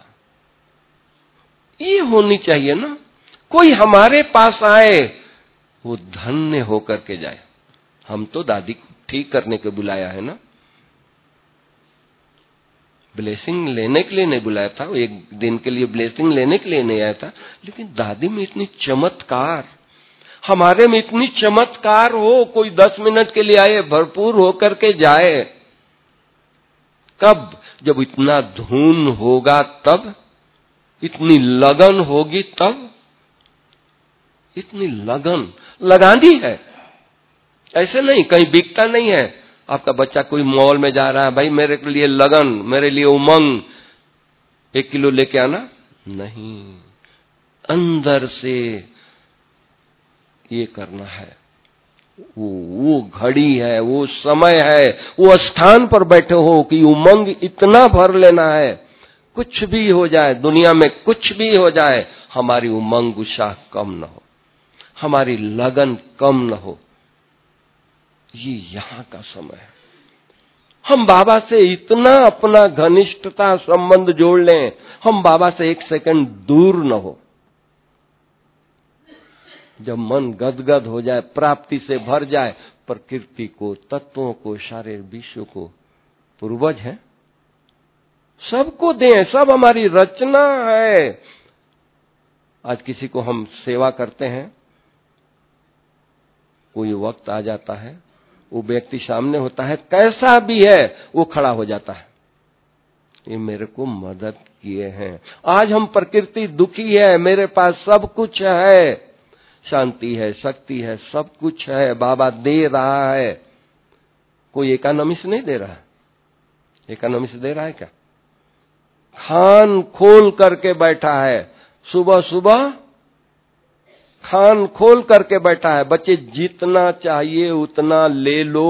S2: ये होनी चाहिए ना, कोई हमारे पास आए वो धन्य होकर के जाए। हम तो दादी को ठीक करने के बुलाया है ना, ब्लेसिंग लेने के लिए नहीं बुलाया था। 1 दिन के लिए ब्लेसिंग लेने के लिए नहीं आया था। लेकिन दादी में इतनी चमत्कार, हमारे में इतनी चमत्कार हो, कोई 10 मिनट के लिए आए, भरपूर होकर के जाए। कब? जब इतना धून होगा तब, इतनी लगन होगी तब। इतनी लगन लगानी है, ऐसे नहीं कहीं बिकता नहीं है। आपका बच्चा कोई मॉल में जा रहा है, भाई मेरे लिए लगन, मेरे लिए उमंग, 1 किलो लेके आना, नहीं, अंदर से ये करना है। वो घड़ी है, वो समय है, वो स्थान पर बैठे हो कि उमंग इतना भर लेना है। कुछ भी हो जाए दुनिया में, कुछ भी हो जाए, हमारी उमंग उत्साह कम न हो, हमारी लगन कम न हो। ये यहाँ का समय है। हम बाबा से इतना अपना घनिष्ठता संबंध जोड़ लें, हम बाबा से 1 सेकंड दूर न हो। जब मन गदगद हो जाए, प्राप्ति से भर जाए, प्रकृति को, तत्वों को, सारे विश्व को, पूर्वज है, सबको दें, सब हमारी रचना है। आज किसी को हम सेवा करते हैं, कोई वक्त आ जाता है, वो व्यक्ति सामने होता है, कैसा भी है, वो खड़ा हो जाता है, ये मेरे को मदद किए हैं। आज हम प्रकृति दुखी है, मेरे पास सब कुछ है, शांति है, शक्ति है, सब कुछ है, बाबा दे रहा है। कोई इकोनॉमिक्स नहीं दे रहा है? इकोनॉमिक्स दे रहा है क्या? खान खोल करके बैठा है, सुबह सुबह खान खोल करके बैठा है। बच्चे जितना चाहिए उतना ले लो।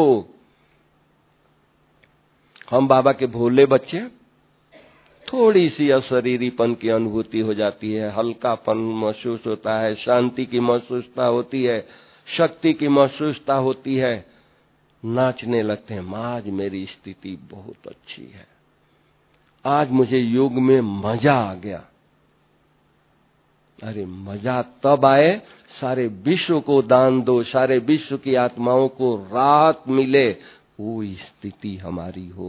S2: हम बाबा के भोले बच्चे, थोड़ी सी अशरीरीपन की अनुभूति हो जाती है, हल्कापन महसूस होता है, शांति की महसूसता होती है, शक्ति की महसूसता होती है, नाचने लगते हैं। आज मेरी स्थिति बहुत अच्छी है, आज मुझे योग में मजा आ गया। अरे मजा तब आए सारे विश्व को दान दो, सारे विश्व की आत्माओं को राहत मिले, वो स्थिति हमारी हो।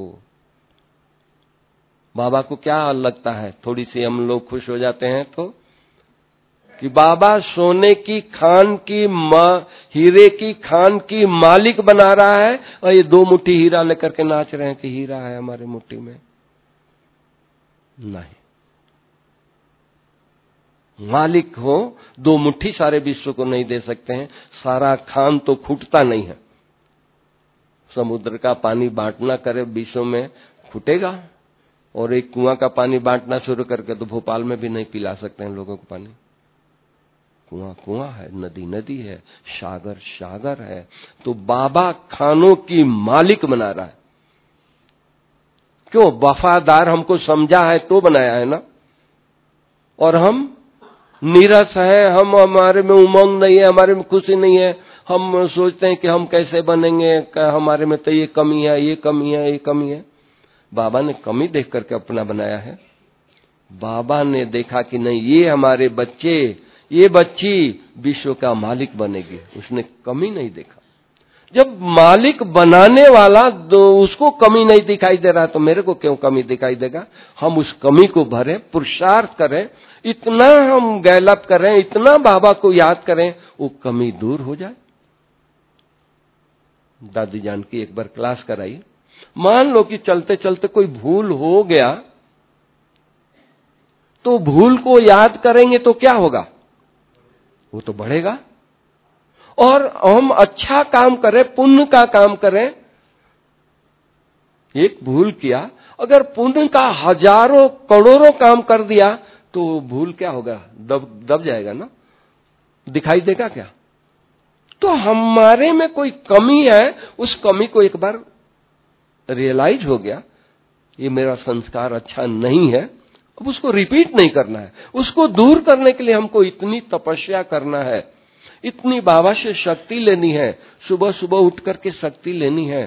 S2: बाबा को क्या लगता है, थोड़ी सी हम लोग खुश हो जाते हैं तो, कि बाबा सोने की खान की हीरे की खान की मालिक बना रहा है, और ये 2 मुट्ठी हीरा लेकर के नाच रहे हैं कि हीरा है हमारे मुट्ठी में। नहीं, मालिक हो 2 मुट्ठी सारे विश्व को नहीं दे सकते हैं। सारा खान तो खूटता नहीं है। समुद्र का पानी बांटना करे विश्व में, फूटेगा। और एक कुआं का पानी बांटना शुरू करके तो भोपाल में भी नहीं पिला सकते हैं लोगों को पानी। कुआं कुआं है, नदी नदी है, सागर सागर है। तो बाबा खानों की मालिक बना रहा है। क्यों? वफादार हमको समझा है तो बनाया है ना। और हम नीरस हैं, हम हमारे में उमंग नहीं है, हमारे में खुशी नहीं है। हम सोचते हैं कि हम कैसे बनेंगे, हमारे में तो ये कमी है, ये कमी है, ये कमी है। बाबा ने कमी देख करके अपना बनाया है। बाबा ने देखा कि नहीं, ये हमारे बच्चे, ये बच्ची विश्व का मालिक बनेगी। उसने कमी नहीं देखा। जब मालिक बनाने वाला उसको कमी नहीं दिखाई दे रहा, तो मेरे को क्यों कमी दिखाई देगा? हम उस कमी को भरें, पुरुषार्थ करें, इतना हम गैलप करें, इतना बाबा को याद करें, वो कमी दूर हो जाए। दादी जान की एक बार क्लास कराई। मान लो कि चलते चलते कोई भूल हो गया, तो भूल को याद करेंगे तो क्या होगा? वो तो बढ़ेगा। और हम अच्छा काम करें, पुण्य का काम करें। एक भूल किया, अगर पुण्य का हजारों करोड़ों काम कर दिया तो भूल क्या होगा? दब जाएगा ना, दिखाई देगा क्या? तो हमारे में कोई कमी है, उस कमी को एक बार रियलाइज हो गया, ये मेरा संस्कार अच्छा नहीं है, अब उसको रिपीट नहीं करना है। उसको दूर करने के लिए हमको इतनी तपस्या करना है, इतनी बाबा से शक्ति लेनी है, सुबह सुबह उठ करके शक्ति लेनी है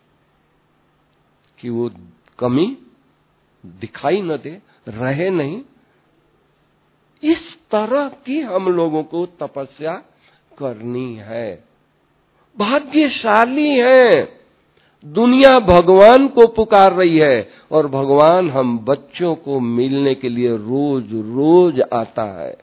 S2: कि वो कमी दिखाई न दे, रहे नहीं। इस तरह की हम लोगों को तपस्या करनी है। भाग्यशाली है, दुनिया भगवान को पुकार रही है और भगवान हम बच्चों को मिलने के लिए रोज रोज आता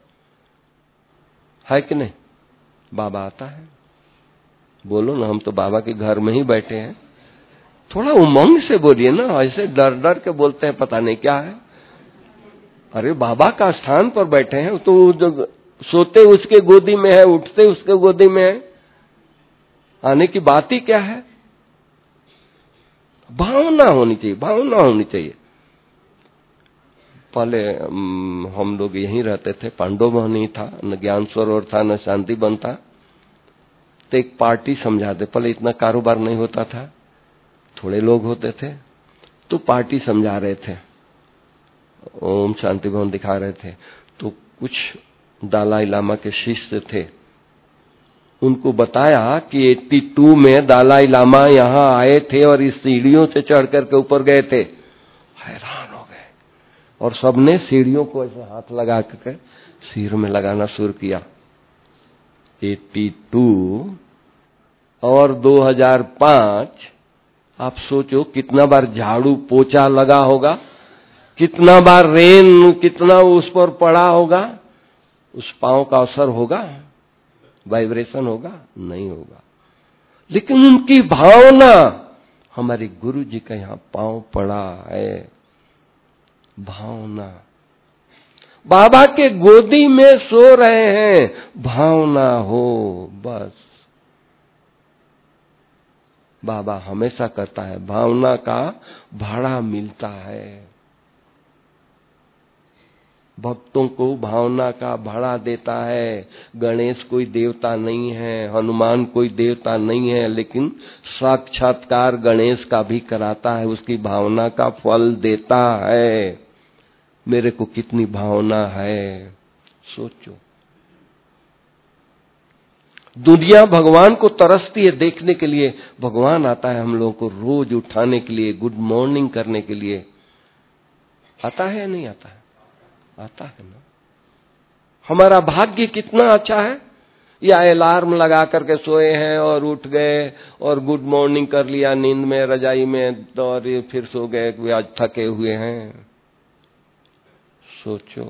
S2: है कि नहीं? बाबा आता है। बोलो ना, हम तो बाबा के घर में ही बैठे हैं। थोड़ा उमंग से बोलिए ना, ऐसे डर डर के बोलते हैं पता नहीं क्या है। अरे बाबा का स्थान पर बैठे हैं, तो जो सोते उसके गोदी में है, उठते उसके गोदी में है, आने की बात ही क्या है? भावना होनी चाहिए, भावना होनी चाहिए। पहले हम लोग यहीं रहते थे, पांडव नहीं था, न ज्ञान सरोवर था, न शांति वन था। तो एक पार्टी समझा दे, पहले इतना कारोबार नहीं होता था, थोड़े लोग होते थे, तो पार्टी समझा रहे थे, ओम शांति भवन दिखा रहे थे। तो कुछ दलाई लामा के शिष्य थे, उनको बताया कि 82 में दलाई लामा यहाँ आए थे और इस सीढ़ियों से चढ़ करके ऊपर गए थे। हैरान हो गए और सबने सीढ़ियों को ऐसे हाथ लगा करके सिर में लगाना शुरू किया। 82 और 2005, आप सोचो कितना बार झाड़ू पोछा लगा होगा, कितना बार रेन कितना उस पर पड़ा होगा, उस पांव का असर होगा, वाइब्रेशन होगा? नहीं होगा। लेकिन उनकी भावना, हमारे गुरु जी का यहाँ पांव पड़ा है, भावना। बाबा के गोदी में सो रहे हैं, भावना हो बस। बाबा हमेशा कहता है भावना का भाड़ा मिलता है। भक्तों को भावना का भाड़ा देता है। गणेश कोई देवता नहीं है, हनुमान कोई देवता नहीं है, लेकिन साक्षात्कार गणेश का भी कराता है, उसकी भावना का फल देता है। मेरे को कितनी भावना है, सोचो। दुनिया भगवान को तरसती है देखने के लिए, भगवान आता है हम लोगों को रोज उठाने के लिए, गुड मॉर्निंग करने के लिए। आता है या नहीं आता है? आता है ना। हमारा भाग्य कितना अच्छा है, या अलार्म लगा करके सोए हैं और उठ गए और गुड मॉर्निंग कर लिया नींद में, रजाई में, और फिर सो गए, आज थके हुए हैं। सोचो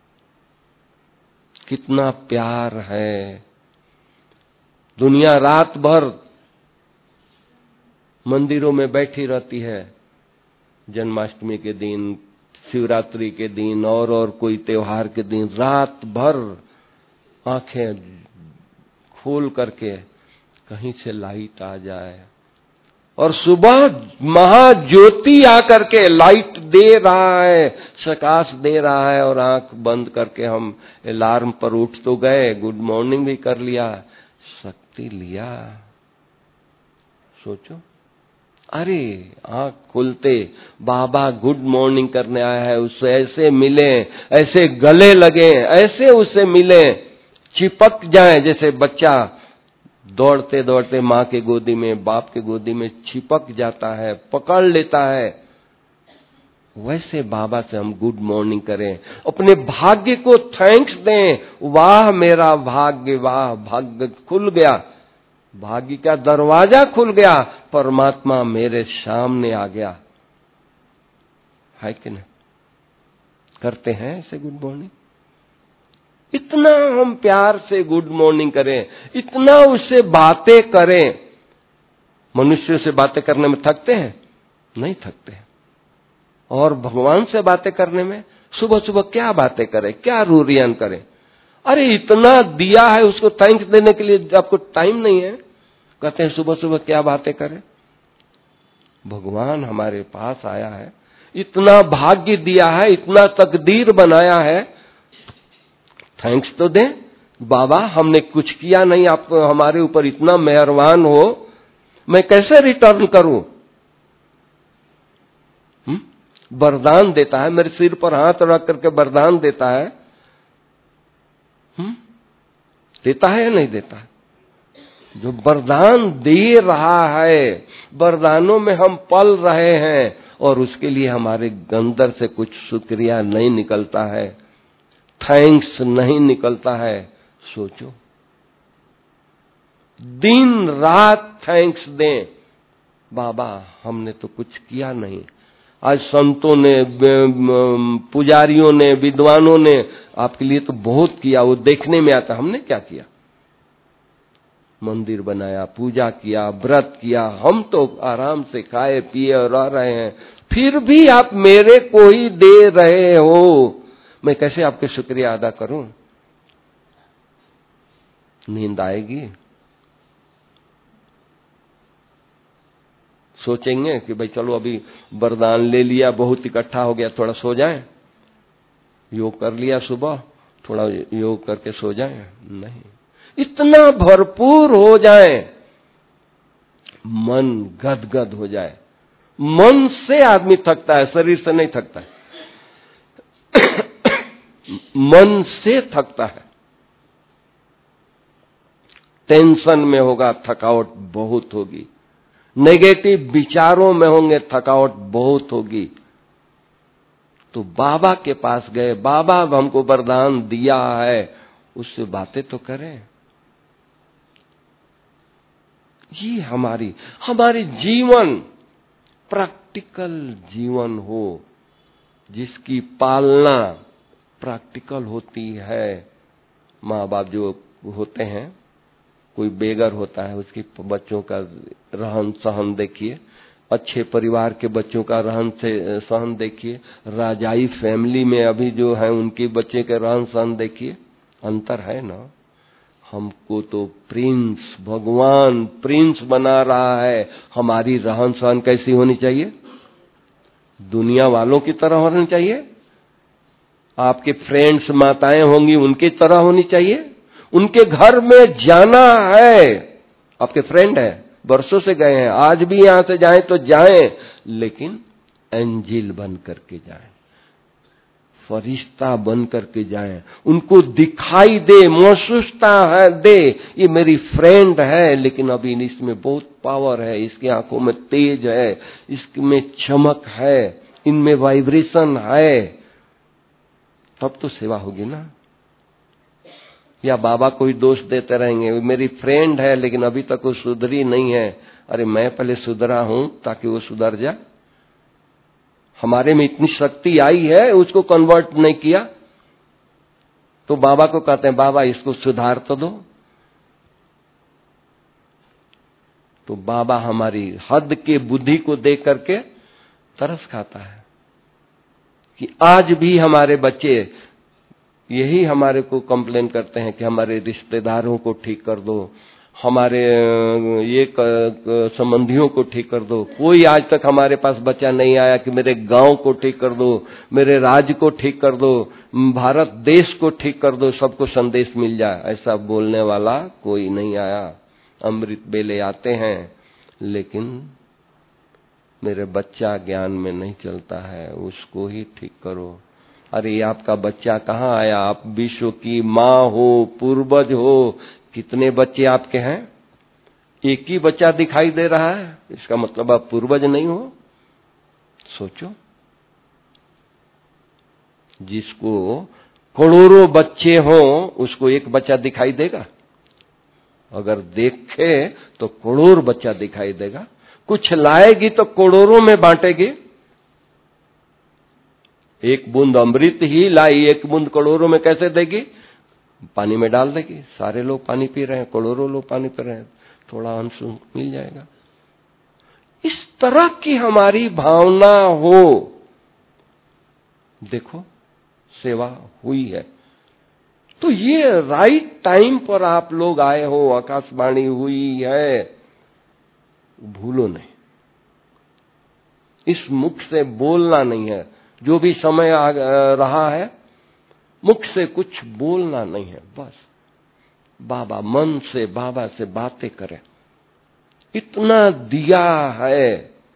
S2: कितना प्यार है। दुनिया रात भर मंदिरों में बैठी रहती है, जन्माष्टमी के दिन, शिवरात्रि के दिन और कोई त्योहार के दिन रात भर आंखें खोल करके कहीं से लाइट आ जाए, और सुबह महाज्योति आकर के लाइट दे रहा है, प्रकाश दे रहा है, और आंख बंद करके हम अलार्म पर उठ तो गए, गुड मॉर्निंग भी कर लिया, शक्ति लिया। सोचो, अरे आंख खुलते बाबा गुड मॉर्निंग करने आया है, उससे ऐसे मिले, ऐसे गले लगे, ऐसे उससे मिले, चिपक जाएं, जैसे बच्चा दौड़ते दौड़ते माँ के गोदी में, बाप के गोदी में चिपक जाता है, पकड़ लेता है, वैसे बाबा से हम गुड मॉर्निंग करें, अपने भाग्य को थैंक्स दें। वाह मेरा भाग्य, वाह भाग्य खुल गया, भाग्य का दरवाजा खुल गया, परमात्मा मेरे सामने आ गया, है कि नहीं? करते हैं ऐसे गुड मॉर्निंग? इतना हम प्यार से गुड मॉर्निंग करें, इतना उससे बातें करें। मनुष्यों से बातें करने में थकते हैं? नहीं थकते। और भगवान से बातें करने में सुबह सुबह क्या बातें करें, क्या रूरियन करें? अरे इतना दिया है, उसको थैंक्स देने के लिए आपको टाइम नहीं है, कहते हैं सुबह सुबह क्या बातें करें। भगवान हमारे पास आया है, इतना भाग्य दिया है, इतना तकदीर बनाया है, थैंक्स तो दें। बाबा हमने कुछ किया नहीं, आप हमारे ऊपर इतना मेहरबान हो, मैं कैसे रिटर्न करूं? वरदान देता है, मेरे सिर पर हाथ रख करके वरदान देता है, देता है या नहीं देता है? जो वरदान दे रहा है, वरदानों में हम पल रहे हैं, और उसके लिए हमारे अंदर से कुछ शुक्रिया नहीं निकलता है, थैंक्स नहीं निकलता है। सोचो, दिन रात थैंक्स दें। बाबा हमने तो कुछ किया नहीं, आज संतों ने, पुजारियों ने, विद्वानों ने आपके लिए तो बहुत किया, वो देखने में आता, हमने क्या किया? मंदिर बनाया, पूजा किया, व्रत किया, हम तो आराम से खाए पिए और रह रहे हैं, फिर भी आप मेरे को ही दे रहे हो, मैं कैसे आपके शुक्रिया अदा करूं? नींद आएगी? सोचेंगे कि भाई चलो अभी वरदान ले लिया, बहुत इकट्ठा हो गया, थोड़ा सो जाएं, योग कर लिया सुबह, थोड़ा योग करके सो जाएं? नहीं, इतना भरपूर हो जाए, मन गदगद हो जाए। मन से आदमी थकता है, शरीर से नहीं थकता है। मन से थकता है। टेंशन में होगा, थकावट बहुत होगी, नेगेटिव विचारों में होंगे, थकावट बहुत होगी। तो बाबा के पास गए, बाबा हमको वरदान दिया है, उससे बातें तो करें। ये हमारी जीवन प्रैक्टिकल जीवन हो, जिसकी पालना प्रैक्टिकल होती है। माँ बाप जो होते हैं, कोई बेगर होता है, उसके बच्चों का रहन सहन देखिए, अच्छे परिवार के बच्चों का रहन सहन देखिए, राजाई फैमिली में अभी जो है उनके बच्चे के रहन सहन देखिए, अंतर है ना। हमको तो प्रिंस, भगवान प्रिंस बना रहा है, हमारी रहन सहन कैसी होनी चाहिए? दुनिया वालों की तरह होनी चाहिए। आपके फ्रेंड्स माताएं होंगी, उनकी तरह होनी चाहिए। उनके घर में जाना है, आपके फ्रेंड है, वर्षों से गए हैं, आज भी यहां से जाएं तो जाएं, लेकिन एंजिल बन करके जाएं, फरिश्ता बन करके जाएं, उनको दिखाई दे, महसूसता है दे, ये मेरी फ्रेंड है, लेकिन अभी इसमें बहुत पावर है, इसकी आंखों में तेज है, इसमें चमक है, इनमें वाइब्रेशन है, तब तो सेवा होगी ना। या बाबा कोई दोष देते रहेंगे, मेरी फ्रेंड है लेकिन अभी तक वो सुधरी नहीं है, अरे मैं पहले सुधरा हूं ताकि वो सुधर जाए। हमारे में इतनी शक्ति आई है, उसको कन्वर्ट नहीं किया, तो बाबा को कहते हैं बाबा इसको सुधार तो दो। तो बाबा हमारी हद के बुद्धि को देख करके तरस खाता है कि आज भी हमारे बच्चे यही हमारे को कंप्लेन करते हैं कि हमारे रिश्तेदारों को ठीक कर दो, हमारे ये संबंधियों को ठीक कर दो। कोई आज तक हमारे पास बच्चा नहीं आया कि मेरे गांव को ठीक कर दो, मेरे राज्य को ठीक कर दो, भारत देश को ठीक कर दो, सबको संदेश मिल जाए, ऐसा बोलने वाला कोई नहीं आया। अमृत बेले आते हैं, लेकिन मेरे बच्चा ज्ञान में नहीं चलता है, उसको ही ठीक करो। अरे आपका बच्चा कहाँ आया? आप विश्व की माँ हो, पूर्वज हो। कितने बच्चे आपके हैं? एक ही बच्चा दिखाई दे रहा है, इसका मतलब आप पूर्वज नहीं हो। सोचो, जिसको करोड़ों बच्चे हों उसको एक बच्चा दिखाई देगा? अगर देखे तो करोड़ बच्चा दिखाई देगा। कुछ लाएगी तो करोड़ों में बांटेगी। एक बूंद अमृत ही लाई, एक बूंद करोड़ों में कैसे देगी? पानी में डाल देगी। सारे लोग पानी पी रहे हैं, करोड़ों लोग पानी पी रहे हैं, थोड़ा अंश मिल जाएगा। इस तरह की हमारी भावना हो, देखो सेवा हुई है। तो ये राइट टाइम पर आप लोग आए हो, आकाशवाणी हुई है, भूलो नहीं। इस मुख से बोलना नहीं है, जो भी समय आ रहा है मुख से कुछ बोलना नहीं है, बस बाबा मन से बाबा से बातें करें। इतना दिया है।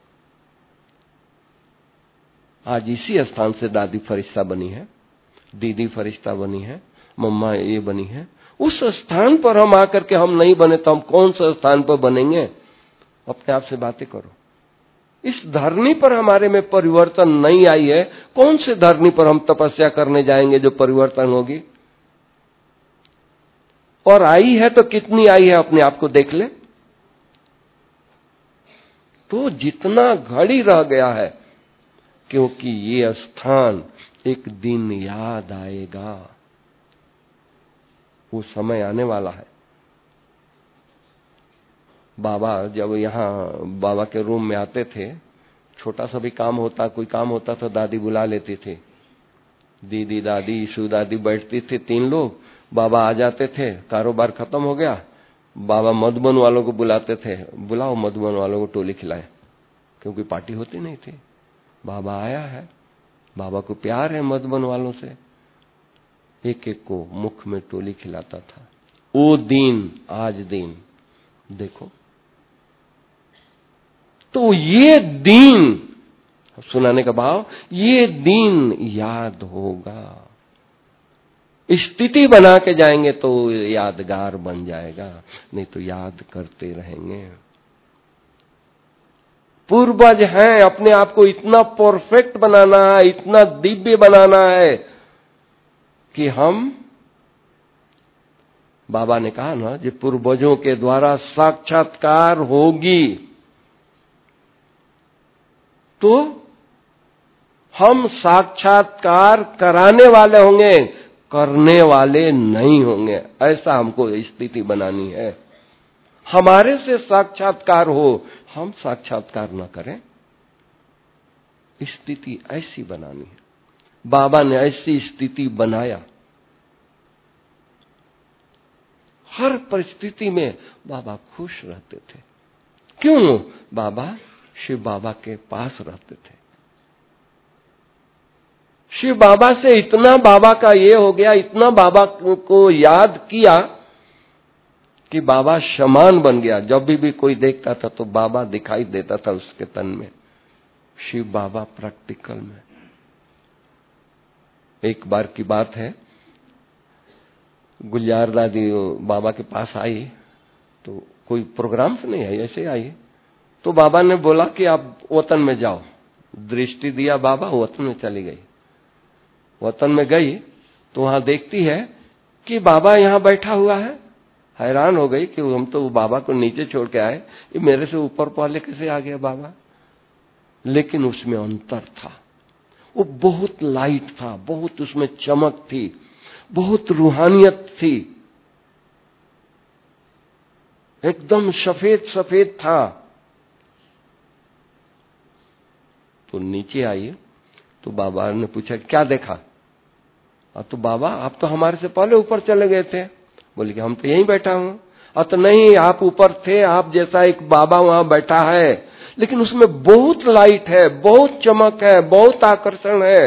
S2: आज इसी स्थान से दादी फरिश्ता बनी है, दीदी फरिश्ता बनी है, मम्मा ये बनी है। उस स्थान पर हम आकर के हम नहीं बने तो हम कौन सा स्थान पर बनेंगे? अपने आप से बातें करो। इस धरनी पर हमारे में परिवर्तन नहीं आई है, कौन से धरनी पर हम तपस्या करने जाएंगे जो परिवर्तन होगी? और आई है तो कितनी आई है, अपने आप को देख ले। तो जितना घड़ी रह गया है, क्योंकि ये स्थान एक दिन याद आएगा, वो समय आने वाला है। बाबा जब यहाँ बाबा के रूम में आते थे, छोटा सा भी काम होता, कोई काम होता तो दादी बुला लेती थी। दीदी, दादी, ईशु दादी बैठती थी, 3 लोग। बाबा आ जाते थे, कारोबार खत्म हो गया, बाबा मधुबन वालों को बुलाते थे, बुलाओ मधुबन वालों को टोली खिलाए, क्योंकि पार्टी होती नहीं थी। बाबा आया है, बाबा को प्यार है मधुबन वालों से, एक एक को मुख में टोली खिलाता था। वो दिन आज दिन देखो। तो ये दिन, सुनाने का भाव, ये दिन याद होगा। स्थिति बना के जाएंगे तो यादगार बन जाएगा, नहीं तो याद करते रहेंगे। पूर्वज हैं, अपने आप को इतना परफेक्ट बनाना है, इतना दिव्य बनाना है कि हम, बाबा ने कहा ना, जो पूर्वजों के द्वारा साक्षात्कार होगी तो हम साक्षात्कार कराने वाले होंगे, करने वाले नहीं होंगे। ऐसा हमको स्थिति बनानी है। हमारे से साक्षात्कार हो, हम साक्षात्कार न करें, स्थिति ऐसी बनानी है। बाबा ने ऐसी स्थिति बनाया। हर परिस्थिति में बाबा खुश रहते थे। क्यों? बाबा शिव बाबा के पास रहते थे। शिव बाबा से इतना बाबा का ये हो गया, इतना बाबा को याद किया कि बाबा शमान बन गया। जब भी कोई देखता था तो बाबा दिखाई देता था उसके तन में। शिव बाबा प्रैक्टिकल में। एक बार की बात है, गुलजार दादी बाबा के पास आई, तो कोई प्रोग्राम से नहीं आई, ऐसे आई। तो बाबा ने बोला कि आप वतन में जाओ। दृष्टि दिया, बाबा वतन में चली गई। वतन में गई तो वहां देखती है कि बाबा यहां बैठा हुआ है। हैरान हो गई कि हम तो बाबा को नीचे छोड़ के आए, ये मेरे से ऊपर पहले कैसे आ गया बाबा? लेकिन उसमें अंतर था, वो बहुत लाइट था, बहुत उसमें चमक थी, बहुत रूहानियत थी, एकदम सफेद सफेद था। तो नीचे आई तो बाबा ने पूछा क्या देखा? तो बाबा आप तो हमारे से पहले ऊपर चले गए थे। बोले कि हम तो यहीं बैठा हूं। अत नहीं, आप ऊपर थे, आप जैसा एक बाबा वहां बैठा है, लेकिन उसमें बहुत लाइट है, बहुत चमक है, बहुत आकर्षण है,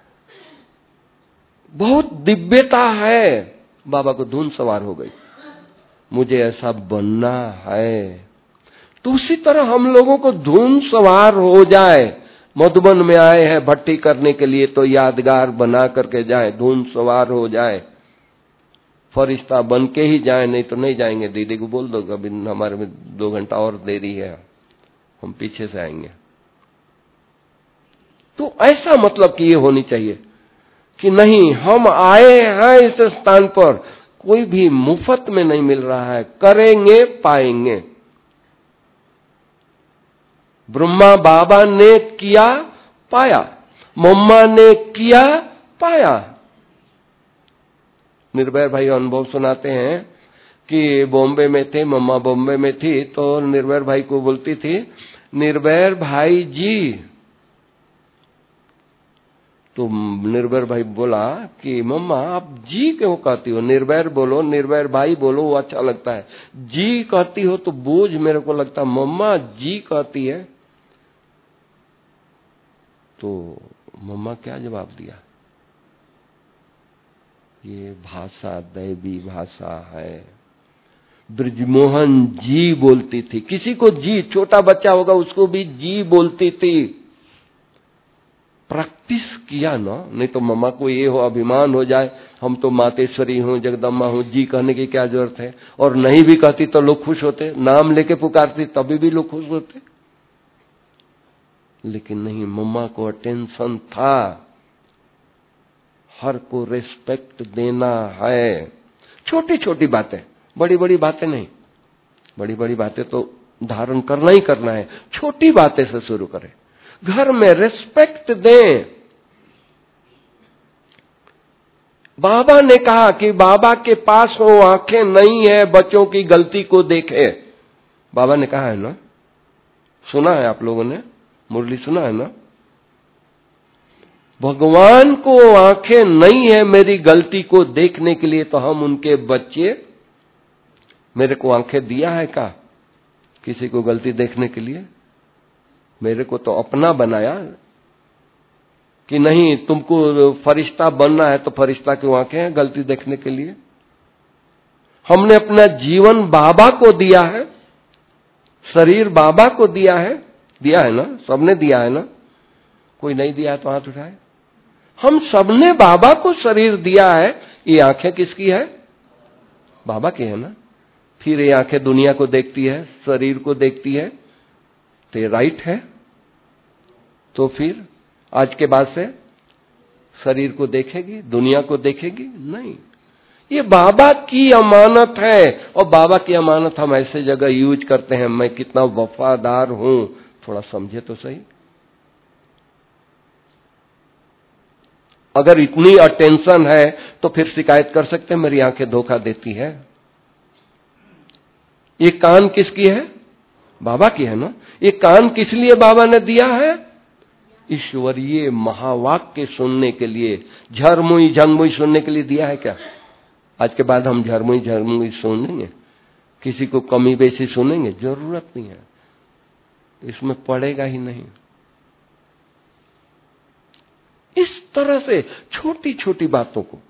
S2: बहुत दिव्यता है। बाबा को धुन सवार हो गई, मुझे ऐसा बनना है। तो उसी तरह हम लोगों को धुन सवार हो जाए। मधुबन में आए हैं भट्टी करने के लिए, तो यादगार बना करके जाए, धुन सवार हो जाए, फरिश्ता बन के ही जाए, नहीं तो नहीं जाएंगे। दीदी को बोल दो कभी हमारे में 2 घंटा और देरी है, हम पीछे से आएंगे। तो ऐसा मतलब कि ये होनी चाहिए कि नहीं, हम आए हैं इस स्थान पर, कोई भी मुफ्त में नहीं मिल रहा है, करेंगे पाएंगे। ब्रह्मा बाबा ने किया पाया, मम्मा ने किया पाया। निर्भय भाई अनुभव सुनाते हैं कि बॉम्बे में थे, मम्मा बॉम्बे में थी, तो निर्भय भाई को बोलती थी, निर्भय भाई जी। तो निर्भय भाई बोला कि मम्मा आप जी क्यों कहती हो, निर्भय बोलो, निर्भय भाई बोलो, वो अच्छा लगता है, जी कहती हो तो बोझ मेरे को लगता, मम्मा जी कहती है। तो मम्मा क्या जवाब दिया, ये भाषा दैवी भाषा है। ब्रिजमोहन जी बोलती थी, किसी को जी, छोटा बच्चा होगा उसको भी जी बोलती थी। प्रैक्टिस किया ना, नहीं तो मम्मा को ये हो, अभिमान हो जाए, हम तो मातेश्वरी हूं, जगदम्बा हूं, जी कहने की क्या जरूरत है। और नहीं भी कहती तो लोग खुश होते, नाम लेके पुकारती तभी भी लोग खुश होते। लेकिन नहीं, मम्मा को अटेंशन था, हर को रिस्पेक्ट देना है। छोटी छोटी बातें, बड़ी बड़ी बातें नहीं, बड़ी बड़ी बातें तो धारण करना ही करना है, छोटी बातें से शुरू करें। घर में रिस्पेक्ट दें। बाबा ने कहा कि बाबा के पास वो आंखें नहीं है बच्चों की गलती को देखे। बाबा ने कहा है ना, सुना है आप लोगों ने, मुरली सुना है ना। भगवान को आंखें नहीं है मेरी गलती को देखने के लिए, तो हम उनके बच्चे, मेरे को आंखें दिया है क्या किसी को गलती देखने के लिए? मेरे को तो अपना बनाया कि नहीं, तुमको फरिश्ता बनना है तो फरिश्ता की आंखें हैं गलती देखने के लिए। हमने अपना जीवन बाबा को दिया है, शरीर बाबा को दिया है ना, सबने दिया है ना, कोई नहीं दिया है तो हाथ उठाए। हम सबने बाबा को शरीर दिया है, ये आंखें किसकी है? बाबा की है ना। फिर ये आंखें दुनिया को देखती है, शरीर को देखती है, तो ये राइट है। तो फिर आज के बाद से शरीर को देखेगी, दुनिया को देखेगी नहीं। ये बाबा की अमानत है, और बाबा की अमानत हम ऐसे जगह यूज करते हैं, मैं कितना वफादार हूं, थोड़ा समझे तो सही। अगर इतनी अटेंशन है तो फिर शिकायत कर सकते हैं मेरी आंखें धोखा देती है। ये कान किसकी है? बाबा की है ना। ये कान किस लिए बाबा ने दिया है? ईश्वरीय महावाक्य सुनने के लिए, झरमुई झंगमुई सुनने के लिए दिया है क्या? आज के बाद हम झरमुई झरमुई सुनेंगे, किसी को कमी बेसी सुनेंगे? जरूरत नहीं है, इसमें पड़ेगा ही नहीं। इस तरह से छोटी छोटी बातों को,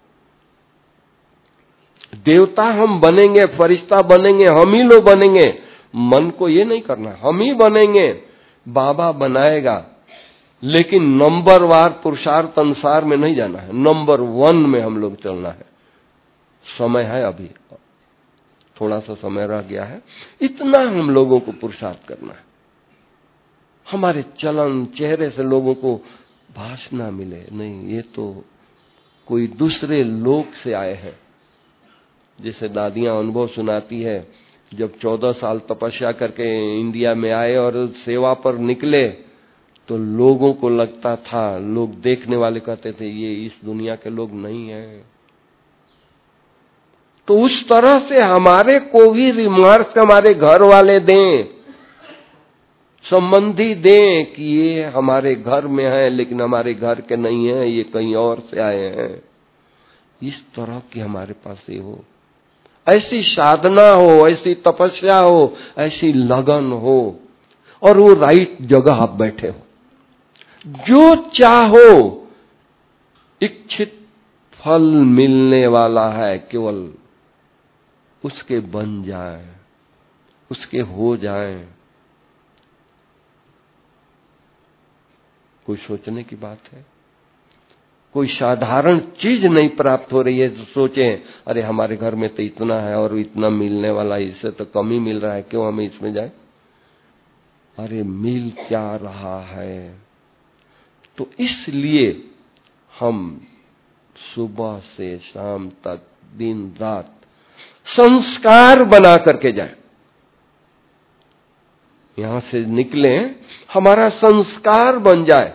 S2: देवता हम बनेंगे, फरिश्ता बनेंगे, हम ही लोग बनेंगे, मन को ये नहीं करना हम ही बनेंगे, बाबा बनाएगा, लेकिन नंबरवार पुरुषार्थ अनुसार में नहीं जाना है, नंबर 1 में हम लोग चलना है। समय है, अभी थोड़ा सा समय रह गया है, इतना हम लोगों को पुरुषार्थ करना है। हमारे चलन चेहरे से लोगों को भाष ना मिले, नहीं ये तो कोई दूसरे लोक से आए हैं। जैसे दादियां अनुभव सुनाती है, जब 14 साल तपस्या करके इंडिया में आए और सेवा पर निकले, तो लोगों को लगता था, लोग देखने वाले कहते थे ये इस दुनिया के लोग नहीं हैं। तो उस तरह से हमारे को भी रिमार्क्स हमारे घर वाले दें, संबंधी दें कि ये हमारे घर में है लेकिन हमारे घर के नहीं है, ये कहीं और से आए हैं। इस तरह की हमारे पास ये हो। ऐसी साधना हो, ऐसी तपस्या हो, ऐसी लगन हो, और वो राइट जगह आप बैठे हो। जो चाहो इच्छित फल मिलने वाला है, केवल उसके बन जाए, उसके हो जाए। कोई सोचने की बात है। कोई साधारण चीज नहीं प्राप्त हो रही है तो सोचें अरे हमारे घर में तो इतना है और इतना मिलने वाला, इससे तो कम ही मिल रहा है, क्यों हम इसमें जाएं? अरे मिल क्या रहा है। तो इसलिए हम सुबह से शाम तक दिन रात संस्कार बना करके जाएं। यहां से निकले, हमारा संस्कार बन जाए।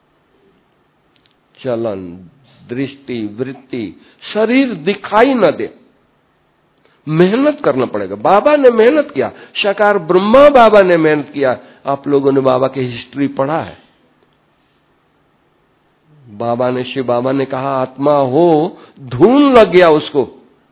S2: चलन, दृष्टि, वृत्ति, शरीर दिखाई न दे। मेहनत करना पड़ेगा। बाबा ने मेहनत किया, साकार ब्रह्मा बाबा ने मेहनत किया। आप लोगों ने बाबा की हिस्ट्री पढ़ा है। बाबा ने, शिव बाबा ने कहा आत्मा हो, धून लग गया उसको,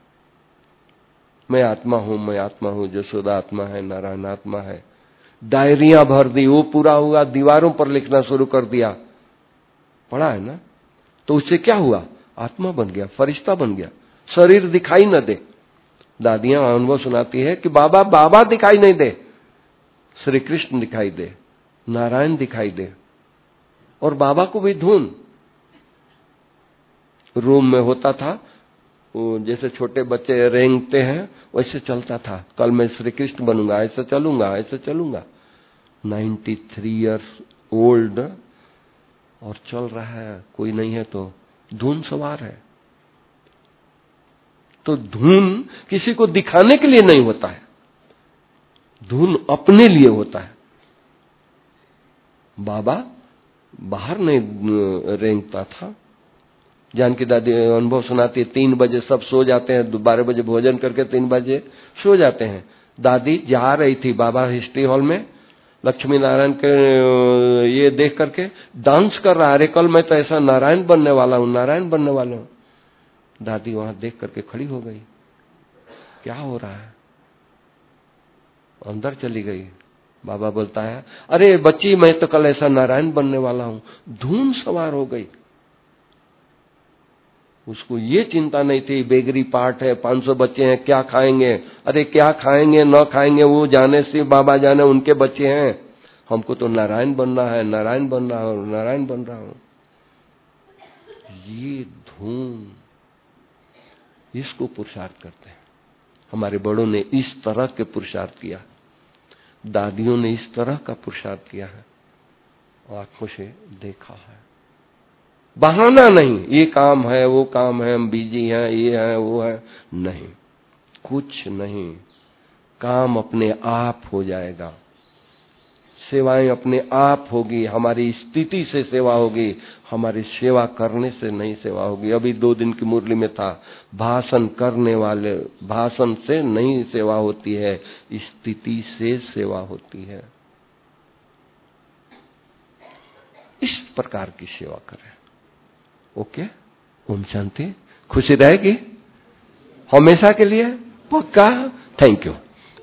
S2: मैं आत्मा हूं, मैं आत्मा हूं। जसोदा आत्मा है, नारायण आत्मा है। डायरियां भर दी, वो पूरा हुआ, दीवारों पर लिखना शुरू कर दिया। पढ़ा है ना? तो उससे क्या हुआ? आत्मा बन गया, फरिश्ता बन गया। शरीर दिखाई न दे। दादियां अनुभव सुनाती है कि बाबा बाबा दिखाई नहीं दे, श्री कृष्ण दिखाई दे, नारायण दिखाई दे, और बाबा को भी धुन। रूम में होता था, वो जैसे छोटे बच्चे रेंगते हैं वैसे चलता था। कल मैं श्री कृष्ण बनूंगा, ऐसे चलूंगा, ऐसे चलूंगा। 93 इयर्स ओल्ड, और चल रहा है, कोई नहीं है तो धुन सवार है। तो धुन किसी को दिखाने के लिए नहीं होता है, धुन अपने लिए होता है। बाबा बाहर नहीं रेंगता था। जानकी दादी अनुभव सुनाती है, 3 बजे सब सो जाते हैं, 12 बजे भोजन करके 3 बजे सो जाते हैं। दादी जा रही थी बाबा हिस्ट्री हॉल में, लक्ष्मी नारायण के ये देख करके डांस कर रहा है, अरे कल मैं तो ऐसा नारायण बनने वाला हूं, नारायण बनने वाला हूं। दादी वहां देख करके खड़ी हो गई, क्या हो रहा है? अंदर चली गई। बाबा बोलता है, अरे बच्ची मैं तो कल ऐसा नारायण बनने वाला हूं। धूम सवार हो गई। उसको ये चिंता नहीं थी बेगरी पार्ट है, 500 बच्चे हैं, क्या खाएंगे? अरे क्या खाएंगे न खाएंगे वो जाने, से बाबा जाने, उनके बच्चे हैं। हमको तो नारायण बनना है, नारायण बन रहा हूं, नारायण बन रहा हूं। ये धूम, इसको पुरुषार्थ करते हैं। हमारे बड़ों ने इस तरह के पुरुषार्थ किया, दादियों ने इस तरह का पुरुषार्थ किया है, आंखों से देखा है। बहाना नहीं, ये काम है, वो काम है, हम बिजी हैं, ये है, वो है, नहीं, कुछ नहीं। काम अपने आप हो जाएगा, सेवाएं अपने आप होगी, हमारी स्थिति से सेवा होगी, हमारी सेवा करने से नहीं सेवा होगी। अभी 2 दिन की मुरली में था, भाषण करने वाले, भाषण से नहीं सेवा होती है, स्थिति से सेवा होती है। इस प्रकार की सेवा करें। ओके, ओम शांति। खुशी रहेगी हमेशा के लिए, पक्का। Thank you.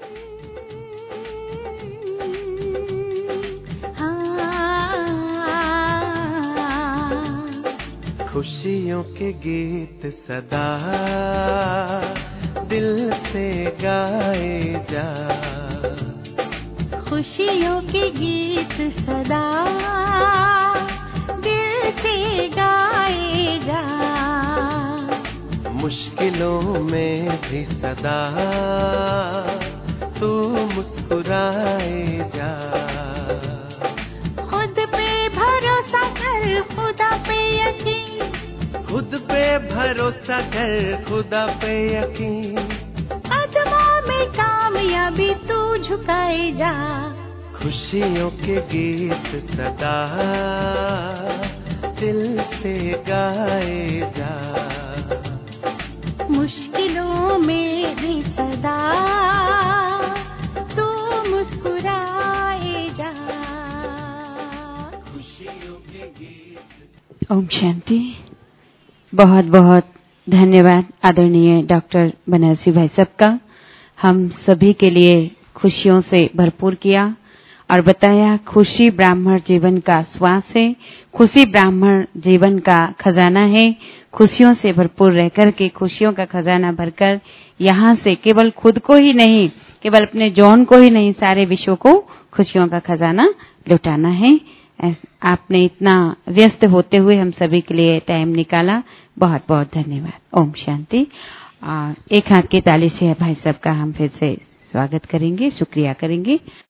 S3: खुशियों के गीत सदा दिल से गाए जा,
S4: खुशियों के गीत सदा दिल से गाए जा,
S3: मुश्किलों में भी सदा तू मुस्कुराए जा।
S4: खुद पे भरोसा कर, खुदा पे यकीन,
S3: खुद पे भरोसा कर, खुदा पे यकीन,
S4: कदमों में कामयाबी तू झुकाए जा।
S3: खुशियों के गीत सदा दिल से गाए जा,
S4: मुश्किलों में भी सदा तू मुस्कुराए जा।
S3: खुशियों के गीत।
S1: ओम शांति। बहुत बहुत धन्यवाद आदरणीय डॉक्टर बनारसी भाई साहब का। हम सभी के लिए खुशियों से भरपूर किया और बताया खुशी ब्राह्मण जीवन का श्वास है, खुशी ब्राह्मण जीवन का खजाना है। खुशियों से भरपूर रहकर के खुशियों का खजाना भरकर यहाँ से केवल खुद को ही नहीं, केवल अपने जौन को ही नहीं, सारे विश्व को खुशियों का खजाना लुटाना है। आपने इतना व्यस्त होते हुए हम सभी के लिए टाइम निकाला, बहुत बहुत धन्यवाद। ओम शांति। एक हाथ की ताली से भाई साहब का हम फिर से स्वागत करेंगे, शुक्रिया करेंगे।